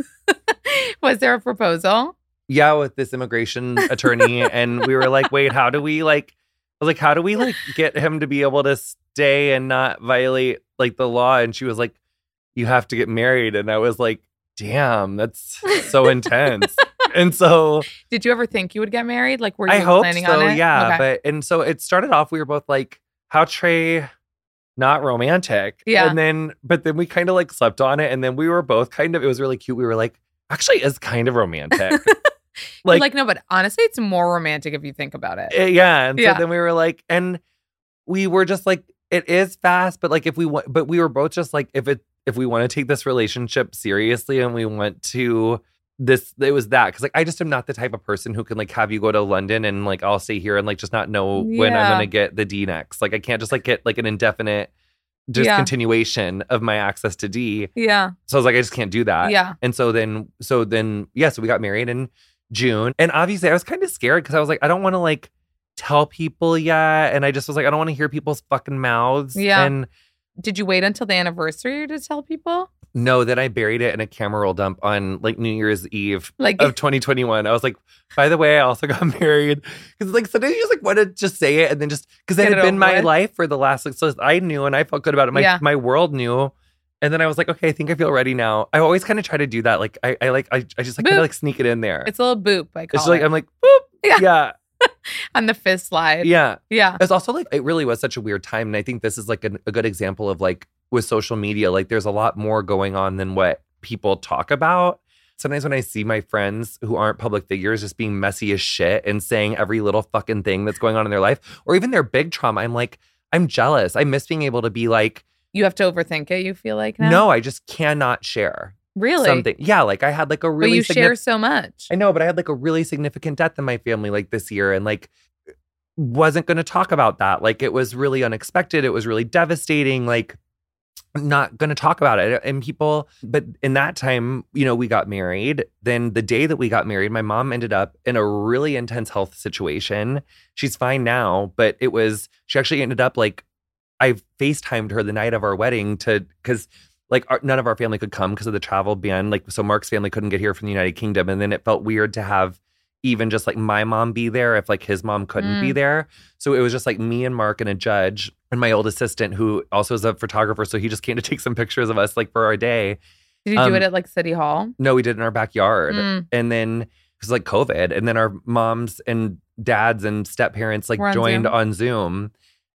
Was there a proposal? Yeah, with this immigration attorney. And we were like, wait, how do we like, I was like, how do we like get him to be able to stay and not violate like the law? And she was like, you have to get married. And I was like, damn, that's so intense. And so Did you ever think you would get married? Like, were you I hope planning so, on it? yeah. Okay. But and so it started off, we were both like, how Trey not romantic. Yeah. And then, but then we kind of like slept on it. And then we were both kind of, it was really cute. We were like, actually, it's kind of romantic. like, like, no, but honestly, it's more romantic if you think about it. Uh, yeah. And so Yeah. then we were like, and we were just like, it is fast, but like if we want, but we were both just like, if it, if we want to take this relationship seriously and we want to this, it was that. Cause like, I just am not the type of person who can like have you go to London and like, I'll stay here and like just not know when I'm Yeah. going to get the D next. Like I can't just like get like an indefinite Yeah. discontinuation of my access to D. Yeah. So I was like, I just can't do that. Yeah. And so then, so then, yeah, so we got married in June. And obviously I was kind of scared because I was like, I don't want to like tell people yet. And I just was like, I don't want to hear people's fucking mouths. Yeah. And Did you wait until the anniversary to tell people? no, then I buried it in a camera roll dump on like New Year's Eve Like- of twenty twenty-one. I was like, by the way, I also got married. Because like sometimes you just like want to just say it and then just, because it Get had it been over my with. life for the last, like, so I knew and I felt good about it. My, Yeah. my world knew. And then I was like, okay, I think I feel ready now. I always kind of try to do that. Like, I, I like, I, I just like kind Boop. of like sneak it in there. It's a little boop. I call It's like, it. I'm like, boop. Yeah. Yeah. on the fist slide. Yeah. Yeah. It's also like, it really was such a weird time. And I think this is like an, a good example of like with social media, like there's a lot more going on than what people talk about. Sometimes when I see my friends who aren't public figures just being messy as shit and saying every little fucking thing that's going on in their life or even their big trauma, I'm like, I'm jealous. I miss being able to be like, You have to overthink it, you feel like now? no, I just cannot share. Really? Something. Yeah, like I had like a really But you signif- share so much. I know, but I had like a really significant death in my family like this year and like wasn't going to talk about that. Like it was really unexpected. It was really devastating. Like not going to talk about it. And people, but in that time, you know, we got married. Then the day that we got married, my mom ended up in a really intense health situation. She's fine now, but it was, she actually ended up like, I FaceTimed her the night of our wedding to, because like our, none of our family could come because of the travel ban. Like, so Mark's family couldn't get here from the United Kingdom. And then it felt weird to have even just like my mom be there if like his mom couldn't Mm. be there. So it was just like me and Mark and a judge and my old assistant who also is a photographer. So he just came to take some pictures of us like for our day. Did you Um, do it at like City Hall? No, we did it in our backyard. Mm. And then because like COVID, and then our moms and dads and step parents like Were on joined Zoom? on Zoom.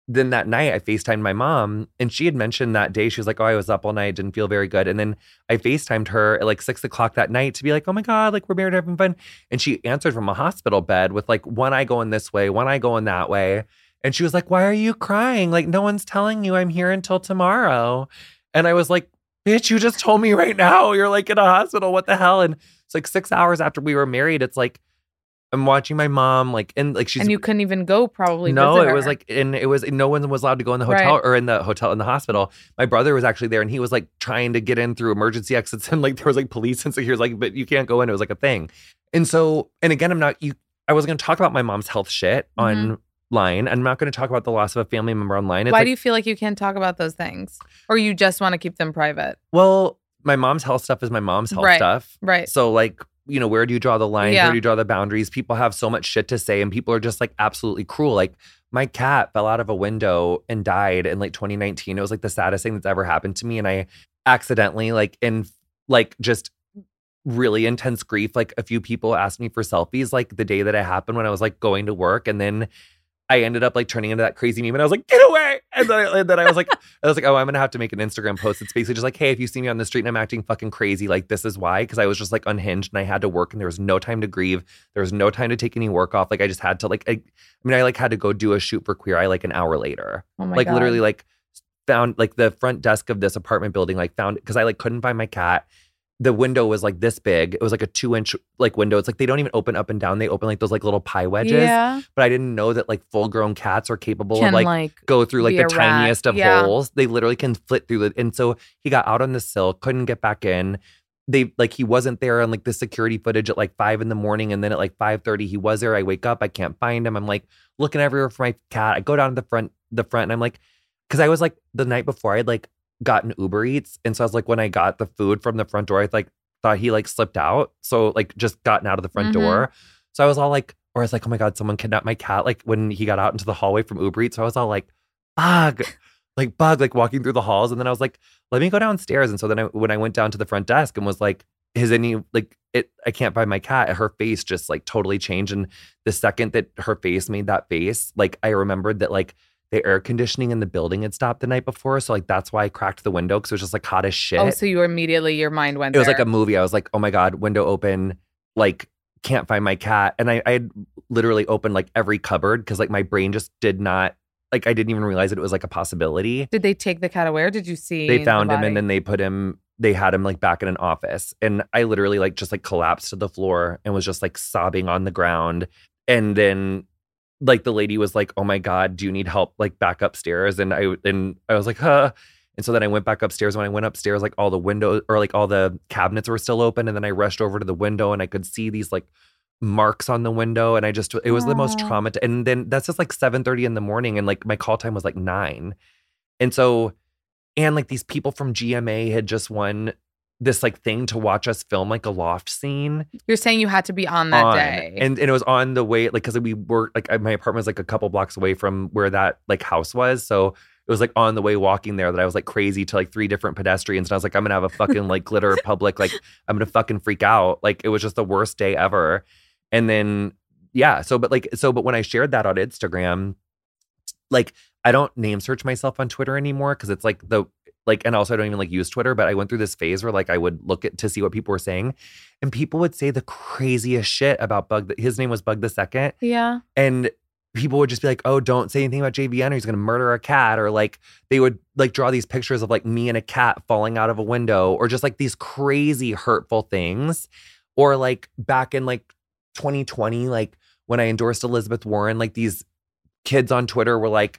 then that night I FaceTimed my mom and she had mentioned that day, she was like, oh, I was up all night, didn't feel very good. And then I FaceTimed her at like six o'clock that night to be like, oh my God, like we're married, having fun. And she answered from a hospital bed with like one eye going this way, one eye going that way. And she was like, why are you crying? Like, no one's telling you I'm here until tomorrow. And I was like, bitch, you just told me right now you're like in a hospital. What the hell? And it's like six hours after we were married. It's like, I'm watching my mom, like, and like she's. And you couldn't even go probably. No, visit it was her. like, and it was, no one was allowed to go in the hotel Right. or in the hotel, in the hospital. My brother was actually there and he was like trying to get in through emergency exits and like there was like police and so he was like, but you can't go in. It was like a thing. And so, and again, I'm not, you, I was going to talk about my mom's health shit Mhm. online. I'm not going to talk about the loss of a family member online. It's Why like, do you feel like you can't talk about those things? Or you just want to keep them private? well, my mom's health stuff is my mom's health Right, stuff. right. So like, you know, where do you draw the line? Yeah. Where do you draw the boundaries? People have so much shit to say and people are just like absolutely cruel. Like my cat fell out of a window and died in like twenty nineteen. It was like the saddest thing that's ever happened to me. And I accidentally like in like just really intense grief, like a few people asked me for selfies like the day that it happened when I was like going to work. And then I ended up like turning into that crazy meme and I was like, get away. And then, I, and then I was like, I was like, oh, I'm going to have to make an Instagram post. It's basically just like, hey, if you see me on the street and I'm acting fucking crazy, like this is why. Cause I was just like unhinged and I had to work and there was no time to grieve. There was no time to take any work off. Like I just had to like, I, I mean, I like had to go do a shoot for Queer Eye like an hour later. Oh my like God. literally like found like the front desk of this apartment building, like found, cause I like couldn't find my cat. The window was like this big. It was like a two inch like window. It's like they don't even open up and down. They open like those like little pie wedges. Yeah. But I didn't know that like full grown cats are capable Can, of like, like, go through like be the a rat. tiniest of Yeah. holes. They literally can flit through the. And so he got out on the sill, couldn't get back in. They like he wasn't there on like the security footage at like five in the morning, and then at like five thirty he was there. I wake up, I can't find him. I'm like looking everywhere for my cat. I go down to the front, the front, and I'm like, because I was like the night before I'd like gotten Uber Eats, and so I was like when I got the food from the front door, I like thought he like slipped out, so like just gotten out of the front Mhm. door. So I was all like, or I was like, oh my God, someone kidnapped my cat. Like when he got out into the hallway from Uber Eats, so I was all like, bug, like bug, like walking through the halls, and then I was like, let me go downstairs. And so then I, when I went down to the front desk and was like, is any like it? I can't find my cat. Her face just like totally changed, and the second that her face made that face, like I remembered that like the air conditioning in the building had stopped the night before. So like that's why I cracked the window because it was just like hot as shit. Oh, so you were immediately, your mind went It was there. like a movie. I was like, oh my God, window open, like can't find my cat. And I, I had literally opened like every cupboard because like my brain just did not, like I didn't even realize that it was like a possibility. Did they take the cat away or did you see They found the him body? and then they put him, they had him like back in an office. And I literally like just like collapsed to the floor and was just like sobbing on the ground. And then like the lady was like, oh my God, do you need help? Like back upstairs. And I, and I was like, huh. And so then I went back upstairs. When I went upstairs, like all the windows or like all the cabinets were still open. And then I rushed over to the window and I could see these like marks on the window. And I just, it was the most Aw. traumatizing. And then that's just like seven thirty in the morning. And like my call time was like nine. And so, and like these people from G M A had just won this like thing to watch us film like a loft scene. You're saying you had to be on that on. day. And and it was on the way, like, because we were like, my apartment was like a couple blocks away from where that like house was. So it was like on the way walking there that I was like crazy to like three different pedestrians. And I was like, I'm gonna have a fucking like glitter public, like I'm gonna fucking freak out. Like it was just the worst day ever. And then yeah, so but like so but when I shared that on Instagram, like I don't name search myself on Twitter anymore because it's like the like, and also I don't even like use Twitter, but I went through this phase where like I would look at to see what people were saying, and people would say the craziest shit about Bug. His name was Bug the Second. Yeah. And people would just be like, oh, don't say anything about J V N or he's going to murder a cat. Or like they would like draw these pictures of like me and a cat falling out of a window or just like these crazy hurtful things. Or like back in like twenty twenty, like when I endorsed Elizabeth Warren, like these kids on Twitter were like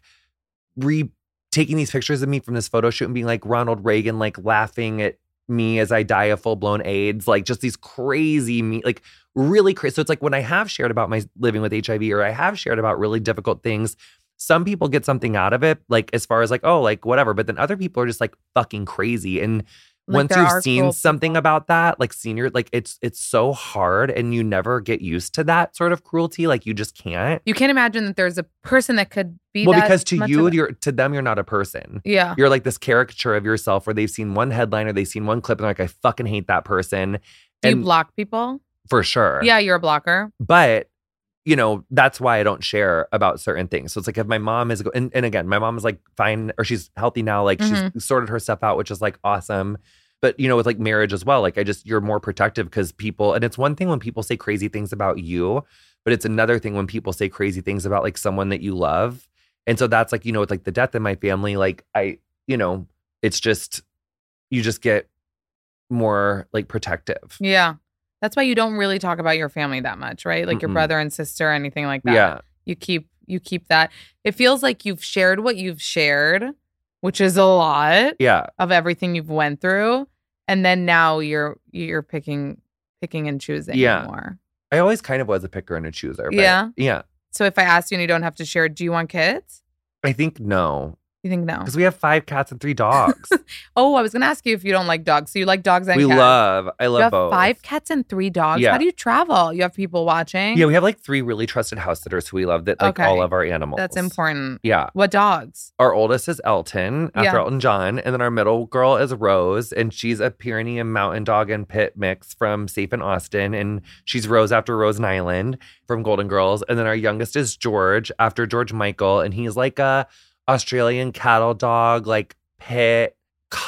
re taking these pictures of me from this photo shoot and being like Ronald Reagan, like laughing at me as I die of full-blown AIDS, like just these crazy, me like really crazy. So it's like when I have shared about my living with H I V or I have shared about really difficult things, some people get something out of it, like as far as like, oh, like whatever. But then other people are just like fucking crazy. And Like, once there are you've seen cruel something about that, like senior, like it's it's so hard and you never get used to that sort of cruelty. Like you just can't. You can't imagine that there's a person that could be Well, that because to much you, of a- you're to them, you're not a person. Yeah. You're like this caricature of yourself where they've seen one headline or they've seen one clip and they're like, I fucking hate that person. Do you And block people? for sure. Yeah, you're a blocker. But you know, that's why I don't share about certain things. So it's like if my mom is, and, and again, my mom is like fine, or she's healthy now, like Mhm. she's sorted her stuff out, which is like awesome. But, you know, with like marriage as well, like I just, you're more protective because people, and it's one thing when people say crazy things about you, but it's another thing when people say crazy things about like someone that you love. And so that's like, you know, with like the death in my family, like I, you know, it's just, you just get more like protective. Yeah. That's why you don't really talk about your family that much, right? Like your Mm-mm. brother and sister, anything like that. Yeah. You keep you keep that. It feels like you've shared what you've shared, which is a lot Yeah. of everything you've went through. And then now you're you're picking picking and choosing Yeah. more. I always kind of was a picker and a chooser. But Yeah? Yeah. So if I ask you and you don't have to share, do you want kids? I think no. You think no? Because we have five cats and three dogs. Oh, I was gonna ask you if you don't like dogs. So you like dogs and we cats. love, I love you have both. five cats and three dogs. Yeah. How do you travel? You have people watching? Yeah, we have like three really trusted house sitters who we love that like Okay. all of our animals. That's important. Yeah. What dogs? Our oldest is Elton, after Yeah. Elton John. And then our middle girl is Rose. And she's a Pyrenean mountain dog and pit mix from Safe in Austin. And she's Rose after Rose Nyland from Golden Girls. And then our youngest is George after George Michael. And he's like a Australian cattle dog, like pit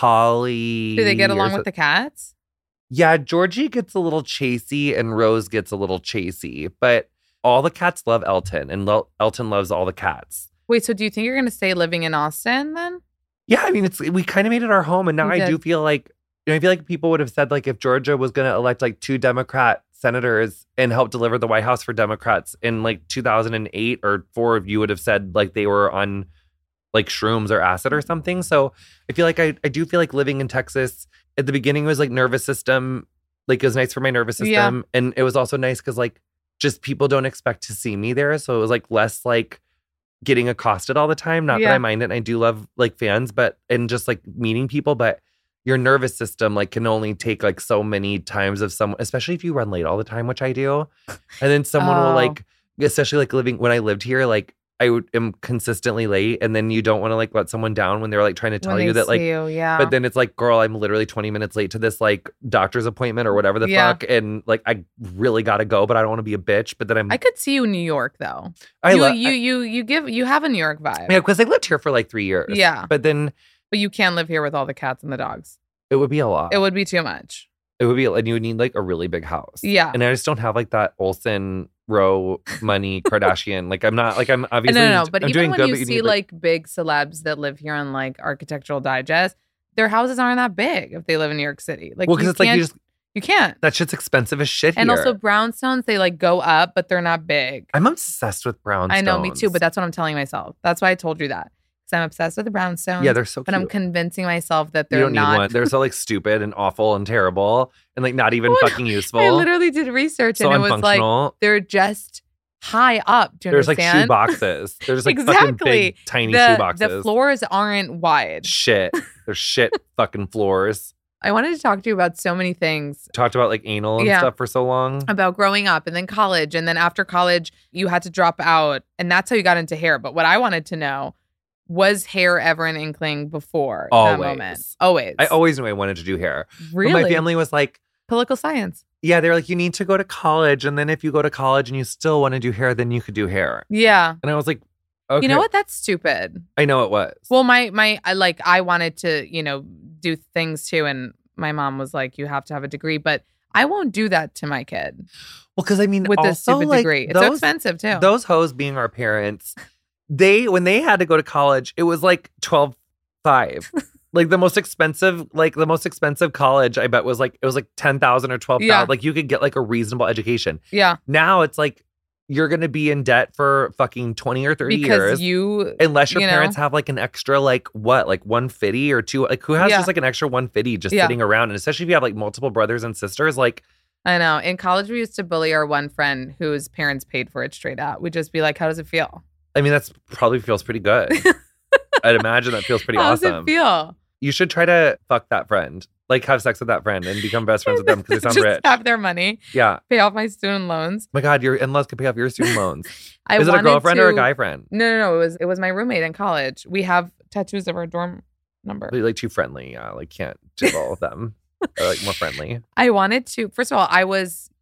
collie. Do they get or along so- with the cats? Yeah, Georgie gets a little chasey and Rose gets a little chasey. But all the cats love Elton. And Lo- Elton loves all the cats. Wait, so do you think you're gonna stay living in Austin then? Yeah, I mean, it's we kind of made it our home, and now You I did. do feel like you know, I feel like people would have said like if Georgia was going to elect like two Democrat senators and help deliver the White House for Democrats in like two thousand eight or four of you would have said like they were on like shrooms or acid or something. So I feel like I I do feel like living in Texas at the beginning was like nervous system, like it was nice for my nervous system, Yeah. and it was also nice because like just people don't expect to see me there, so it was like less like getting accosted all the time. Not Yeah. that I mind it. And I do love like fans, but and just like meeting people, but your nervous system like can only take like so many times of someone, especially if you run late all the time, which I do. And then someone will Oh. like, especially like living when I lived here, like I would, am consistently late, and then you don't want to like let someone down when they're like trying to tell When you they that like, see you, yeah. but then it's like, girl, I'm literally twenty minutes late to this like doctor's appointment or whatever the Yeah. fuck, and like I really gotta go, but I don't want to be a bitch. But then I'm, I could see you in New York though. I you, love, you you you give you have a New York vibe. yeah, because I lived here for like three years. Yeah. but then But you can't live here with all the cats and the dogs. it would be a lot. It would be too much. It would be, and you would need like a really big house. Yeah. And I just don't have like that Olsen row money Kardashian. Like I'm not like I'm No, obviously no, no. But I'm even doing when good, you but you see need, like, big celebs that live here on like Architectural Digest, their houses aren't that big if they live in New York City. Like, well, because you it's like you can't- just you can't. that shit's expensive as shit And here. also brownstones, they like go up, but they're not big. I'm obsessed with brownstones. I know, me too. But that's what I'm telling myself. That's why I told you that. Because I'm obsessed with the brownstones. Yeah, they're so But I'm cute. convincing myself that you they're don't need not. one. They're so like stupid and awful and terrible and like not even fucking useful. I literally did research So and it was like unfunctional. they're just high up. Do you There's like understand? shoe boxes. There's like fucking exactly. big tiny the, shoe boxes. The floors aren't wide. Shit. They're shit fucking floors. I wanted to talk to you about so many things Talked about like anal and Yeah. stuff for so long. about growing up and then college. And then after college, you had to drop out. And that's how you got into hair. But what I wanted to know, was hair ever an inkling before that Always. moment? Always. I always knew I wanted to do hair. But Really? my family was like, Political science. yeah, they were like, you need to go to college. And then if you go to college and you still want to do hair, then you could do hair. Yeah. And I was like, okay. You know what? That's stupid. I know it was. Well, my my I like I wanted to, you know, do things too, and my mom was like, "You have to have a degree," but I won't do that to my kid. Well, because I mean, with this also, stupid like, degree, it's so those- expensive too. Those hoes being our parents, they when they had to go to college, it was like twelve five. Like the most expensive, like the most expensive college, I bet was like it was like ten thousand or twelve thousand. Yeah. Like you could get like a reasonable education. Yeah, Now it's like you're gonna be in debt for fucking twenty or thirty because years. you, Unless your you know? parents have like an extra, like what, like one fifty or two, like who has Yeah. just like an extra one fifty just Yeah. sitting around, and especially if you have like multiple brothers and sisters, like I know. In college, we used to bully our one friend whose parents paid for it straight out. We'd just be like, "How does it feel? I mean, that's probably feels pretty good. I'd imagine that feels pretty How awesome. does it feel?" You should try to fuck that friend, like have sex with that friend, and become best friends with them because they sound just rich. have their money, Yeah. pay off my student loans. My God, your in-laws could pay off your student loans. I Is it a wanted girlfriend or a to- guy friend? No, no, no. It was it was my roommate in college. We have tattoos of our dorm number. Like too friendly. Yeah, like can't divulge them. They're like more friendly. I wanted to. First of all, I was,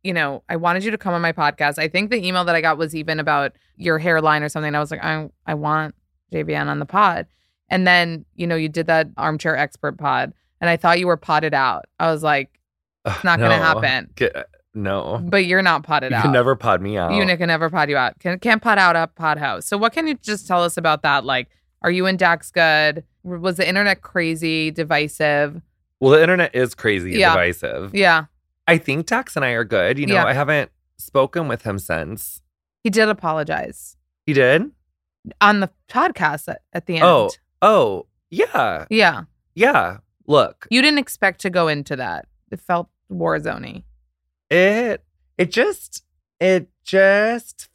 you know, I wanted you to come on my podcast. I think the email that I got was even about your hairline or something. I was like, I, I want J V N on the pod. And then, you know, you did that armchair expert pod and I thought you were potted out. I was like, it's not no. going to happen. Get, no. But you're not potted you out. You can never pod me out. You can never pod you out. Can, can't pod out a pod house. So what can you just tell us about that? Like, are you and Dax good? Was the internet crazy, divisive? Well, the internet is crazy and yeah. divisive. Yeah. I think Dax and I are good. You know, yeah. I haven't spoken with him since. He did apologize. He did? On the podcast at, at the end. Oh, oh, yeah. Yeah. Yeah. Look. You didn't expect to go into that. It felt war-zone-y. It, it just, it just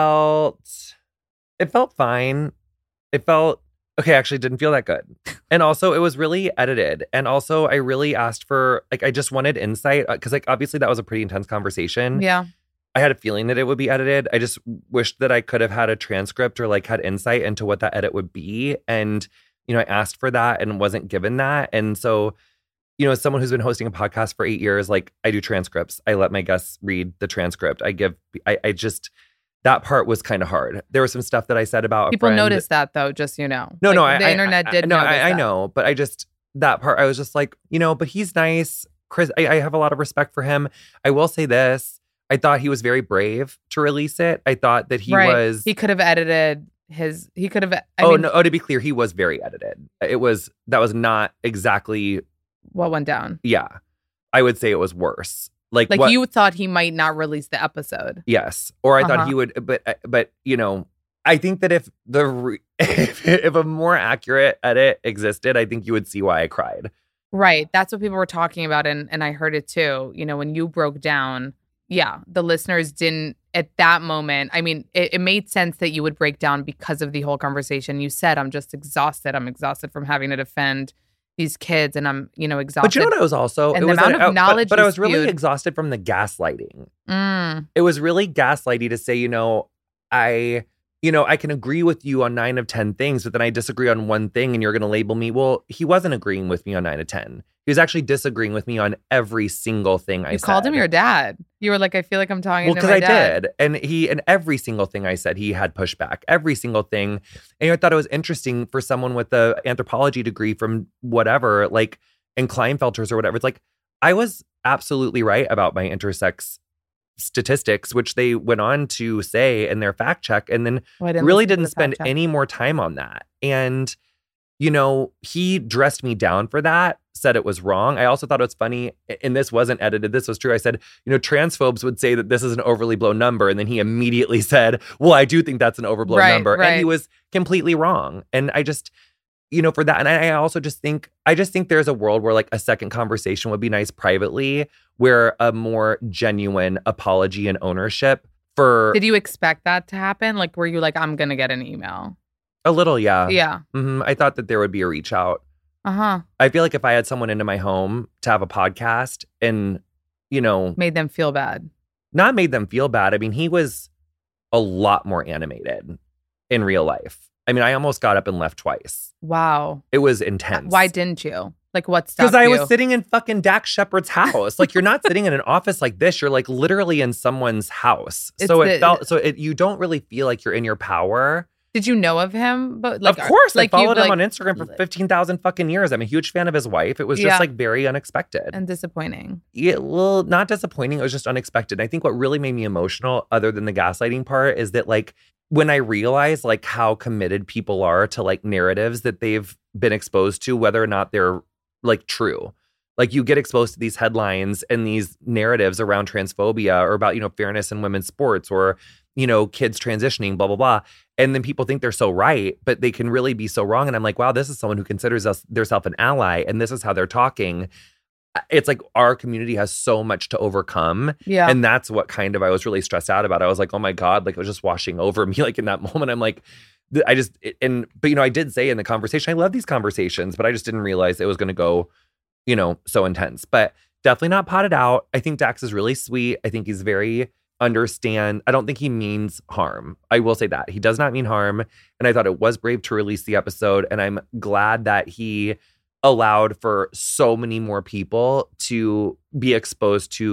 felt, it felt fine. It felt, okay, actually didn't feel that good. And also it was really edited. And also I really asked for, like, I just wanted insight because, like, obviously that was a pretty intense conversation. Yeah. I had a feeling that it would be edited. I just wished that I could have had a transcript or like had insight into what that edit would be. And, you know, I asked for that and wasn't given that. And so, you know, as someone who's been hosting a podcast for eight years, like, I do transcripts. I let my guests read the transcript. I give, I, I just, that part was kind of hard. There was some stuff that I said about people a friend. noticed that though, just, you know. No, like, no, I, the I, internet I, did I, no, notice I, I that. know, but I just, that part, I was just like, you know, but he's nice. Chris, I, I have a lot of respect for him. I will say this. I thought he was very brave to release it. I thought that he right. was. He could have edited his, he could have. I oh, mean, no. Oh, to be clear, he was very edited. It was, that was not exactly what went down. Yeah. I would say it was worse. Like, like what, you thought he might not release the episode. Yes. Or I uh-huh. thought he would, but, but, you know, I think that if the, re- if, if a more accurate edit existed, I think you would see why I cried. Right. That's what people were talking about. And, and I heard it too. You know, when you broke down, yeah, the listeners didn't at that moment. I mean, it, it made sense that you would break down because of the whole conversation. You said, I'm just exhausted. I'm exhausted from having to defend these kids and I'm, you know, exhausted. But you know what I was also? And it the was amount an, of knowledge But, but I was really spewed. exhausted from the gaslighting. Mm. It was really gaslighty to say, you know, I, you know, I can agree with you on nine of ten things, but then I disagree on one thing and you're going to label me. Well, he wasn't agreeing with me on nine of ten. He was actually disagreeing with me on every single thing I you said. You called him your dad. You were like, I feel like I'm talking well, to because my I dad. did. And he, and every single thing I said, he had pushback. Every single thing. And I thought it was interesting for someone with a anthropology degree from whatever, like in Klinefelters or whatever. It's like, I was absolutely right about my intersex statistics, which they went on to say in their fact check. And then well, didn't really didn't spend any more time on that. And, you know, he dressed me down for that, said it was wrong. I also thought it was funny, and this wasn't edited, this was true. I said, you know, transphobes would say that this is an overly blown number. And then he immediately said, well, I do think that's an overblown right, number. Right. And he was completely wrong. And I just, you know, for that. And I also just think, I just think there's a world where like a second conversation would be nice privately, where a more genuine apology and ownership for. Did you expect that to happen? Like, were you like, I'm going to get an email? A little, yeah. Yeah. Mm-hmm. I thought that there would be a reach out. Uh-huh. I feel like if I had someone into my home to have a podcast and, you know. Made them feel bad. Not made them feel bad. I mean, he was a lot more animated in real life. I mean, I almost got up and left twice. Wow. It was intense. Why didn't you? Like, what stopped you? Because I was sitting in fucking Dax Shepard's house. Like, you're not sitting in an office like this. You're like literally in someone's house. It's so it the, felt, so it, you don't really feel like you're in your power. Did you know of him? But like, of course, like I followed him like, on Instagram for fifteen thousand fucking years. I'm a huge fan of his wife. It was just yeah. like very unexpected. And disappointing. Yeah, well, not disappointing. It was just unexpected. I think what really made me emotional, other than the gaslighting part, is that like when I realized like how committed people are to like narratives that they've been exposed to, whether or not they're like true. Like you get exposed to these headlines and these narratives around transphobia or about, you know, fairness in women's sports or, you know, kids transitioning, blah, blah, blah. And then people think they're so right, but they can really be so wrong. And I'm like, wow, this is someone who considers us theirself an ally. And this is how they're talking. It's like our community has so much to overcome. Yeah. And that's what kind of I was really stressed out about. I was like, oh my God, like it was just washing over me. Like in that moment, I'm like, I just, and, but, you know, I did say in the conversation, I love these conversations, but I just didn't realize it was going to go, you know, so intense. But definitely not potted out. I think Dax is really sweet. I think he's very understand. I don't think he means harm. I will say that. He does not mean harm. And I thought it was brave to release the episode. And I'm glad that he allowed for so many more people to be exposed to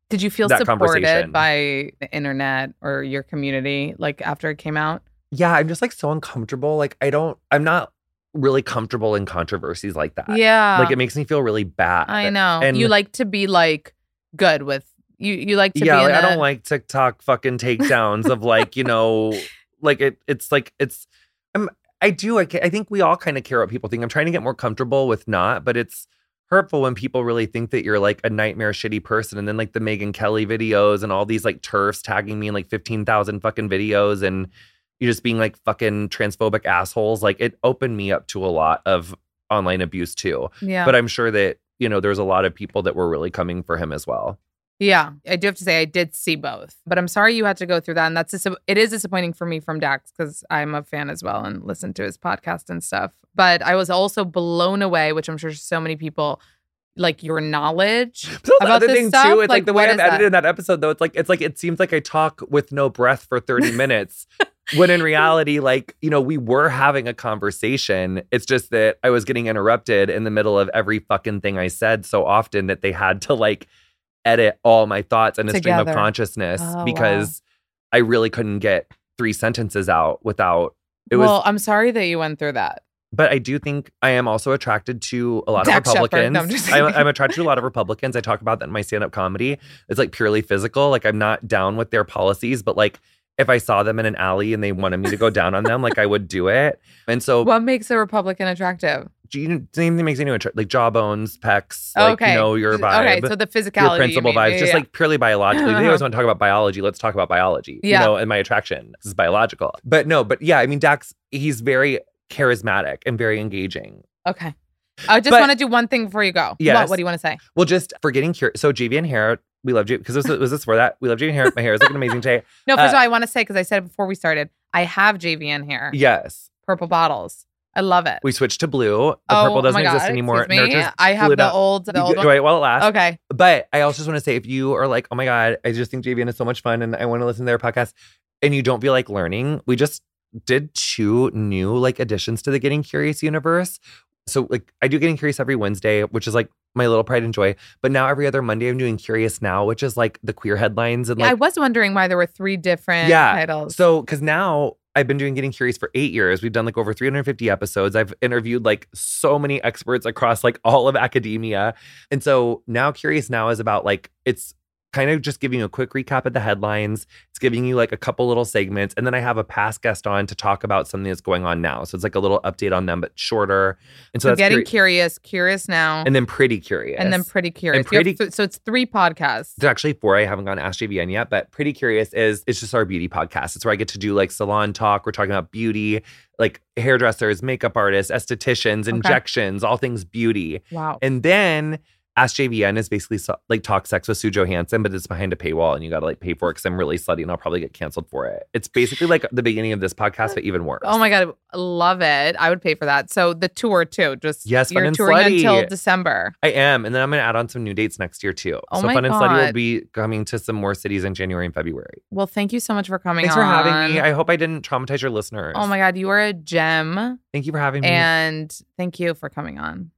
Did you feel that supported conversation. by the internet or your community, like after it came out? Yeah, I'm just like so uncomfortable. Like I don't, I'm not really comfortable in controversies like that. Yeah. Like it makes me feel really bad. I know. And you like to be like good with, you You like to yeah, be in like, a, I don't like TikTok fucking takedowns of like, you know, like it. It's like, it's, I'm, I do, I, ca- I think we all kind of care what people think. I'm trying to get more comfortable with not, but it's hurtful when people really think that you're like a nightmare shitty person. And then like the Megyn Kelly videos and all these like turfs tagging me in like fifteen thousand fucking videos and you just being like fucking transphobic assholes. Like it opened me up to a lot of online abuse too. Yeah. But I'm sure that, you know, there's a lot of people that were really coming for him as well. Yeah, I do have to say I did see both, but I'm sorry you had to go through that. And that's dis- it is disappointing for me from Dax because I'm a fan as well and listen to his podcast and stuff. But I was also blown away, which I'm sure so many people, like your knowledge But that's the about other this thing stuff. too. It's like, the way what I'm is that? edited in that episode, though. It's like it's like it seems like I talk with no breath for thirty minutes, when in reality, like you know, we were having a conversation. It's just that I was getting interrupted in the middle of every fucking thing I said so often that they had to like edit all my thoughts in a stream Together. of consciousness Oh, because I really couldn't get three sentences out without it was. Well, I'm sorry that you went through that. But I do think I am also attracted to a lot of Dax Shepard. Republicans. No, I'm just I'm, kidding. I'm attracted to a lot of Republicans. I talk about that in my stand-up comedy. It's like purely physical. Like I'm not down with their policies, but like if I saw them in an alley and they wanted me to go down on them, like I would do it. And so What makes a Republican attractive? you know, same thing makes anyone attra- like jawbones, pecs, like Okay. you know your vibe. Okay, so the physicality, your you principal mean. vibes, Yeah, just yeah, like purely biologically. Uh-huh. They always want to talk about biology. Let's talk about biology. Yeah. You know, and my attraction this is biological. But no, but yeah, I mean Dax, he's very charismatic and very engaging. Okay. I just But- want to do one thing before you go. Yes. What, what do you want to say? Well, just for getting curious. So J V N hair, we love you because was, was this for that? We love J V N hair. My hair is looking amazing today. No, first Uh, of all, I want to say, because I said it before we started, I have J V N hair. Yes. Purple bottles. I love it. We switched to blue. The Oh, purple doesn't my God, exist anymore. excuse me. Nurture's I have blued the up. old- the old Do one. I while it lasts. Okay. But I also just want to say, if you are like, oh my God, I just think J V N is so much fun and I want to listen to their podcast, and you don't feel like learning, we just did two new like additions to the Getting Curious universe. So like I do Getting Curious every Wednesday, which is like my little pride and joy. But now every other Monday I'm doing Curious Now, which is like the queer headlines and Yeah, like I was wondering why there were three different yeah. titles. So because now I've been doing Getting Curious for eight years. We've done like over three hundred fifty episodes. I've interviewed like so many experts across like all of academia. And so now Curious Now is about like, it's kind of just giving you a quick recap of the headlines. It's giving you like a couple little segments. And then I have a past guest on to talk about something that's going on now. So it's like a little update on them, but shorter. And so, so that's Getting Curi- Curious, Curious Now, and then Pretty Curious. and then Pretty Curious. And You have Pretty- th- so it's three podcasts. There's actually four. I haven't gone to Ask J V N yet, but Pretty Curious is it's just our beauty podcast. It's where I get to do like salon talk. We're talking about beauty, like hairdressers, makeup artists, estheticians, injections, all things beauty. Wow. And then Ask J V N is basically so, like talk sex with Sue Johansson, but it's behind a paywall and you got to like pay for it because I'm really slutty and I'll probably get canceled for it. It's basically like the beginning of this podcast, but even worse. Oh my God, I love it. I would pay for that. So the tour too, just Yes, Fun you're and touring Slutty. until December. I am. And then I'm going to add on some new dates next year too. Oh so my Fun and Slutty will God. be coming to some more cities in January and February. Well, thank you so much for coming Thanks on. for having me. I hope I didn't traumatize your listeners. Oh my God, you are a gem. Thank you for having me. And thank you for coming on.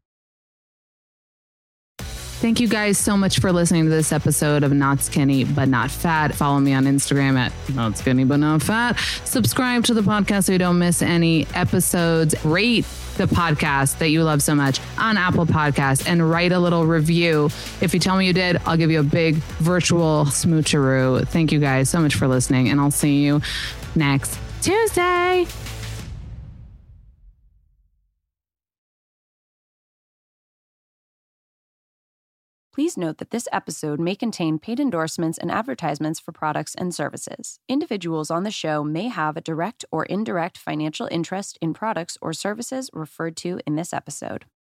Thank you guys so much for listening to this episode of Not Skinny But Not Fat. Follow me on Instagram at Not Skinny But Not Fat. Subscribe to the podcast so you don't miss any episodes. Rate the podcast that you love so much on Apple Podcasts and write a little review. If you tell me you did, I'll give you a big virtual smoocheroo. Thank you guys so much for listening, and I'll see you next Tuesday. Please note that this episode may contain paid endorsements and advertisements for products and services. Individuals on the show may have a direct or indirect financial interest in products or services referred to in this episode.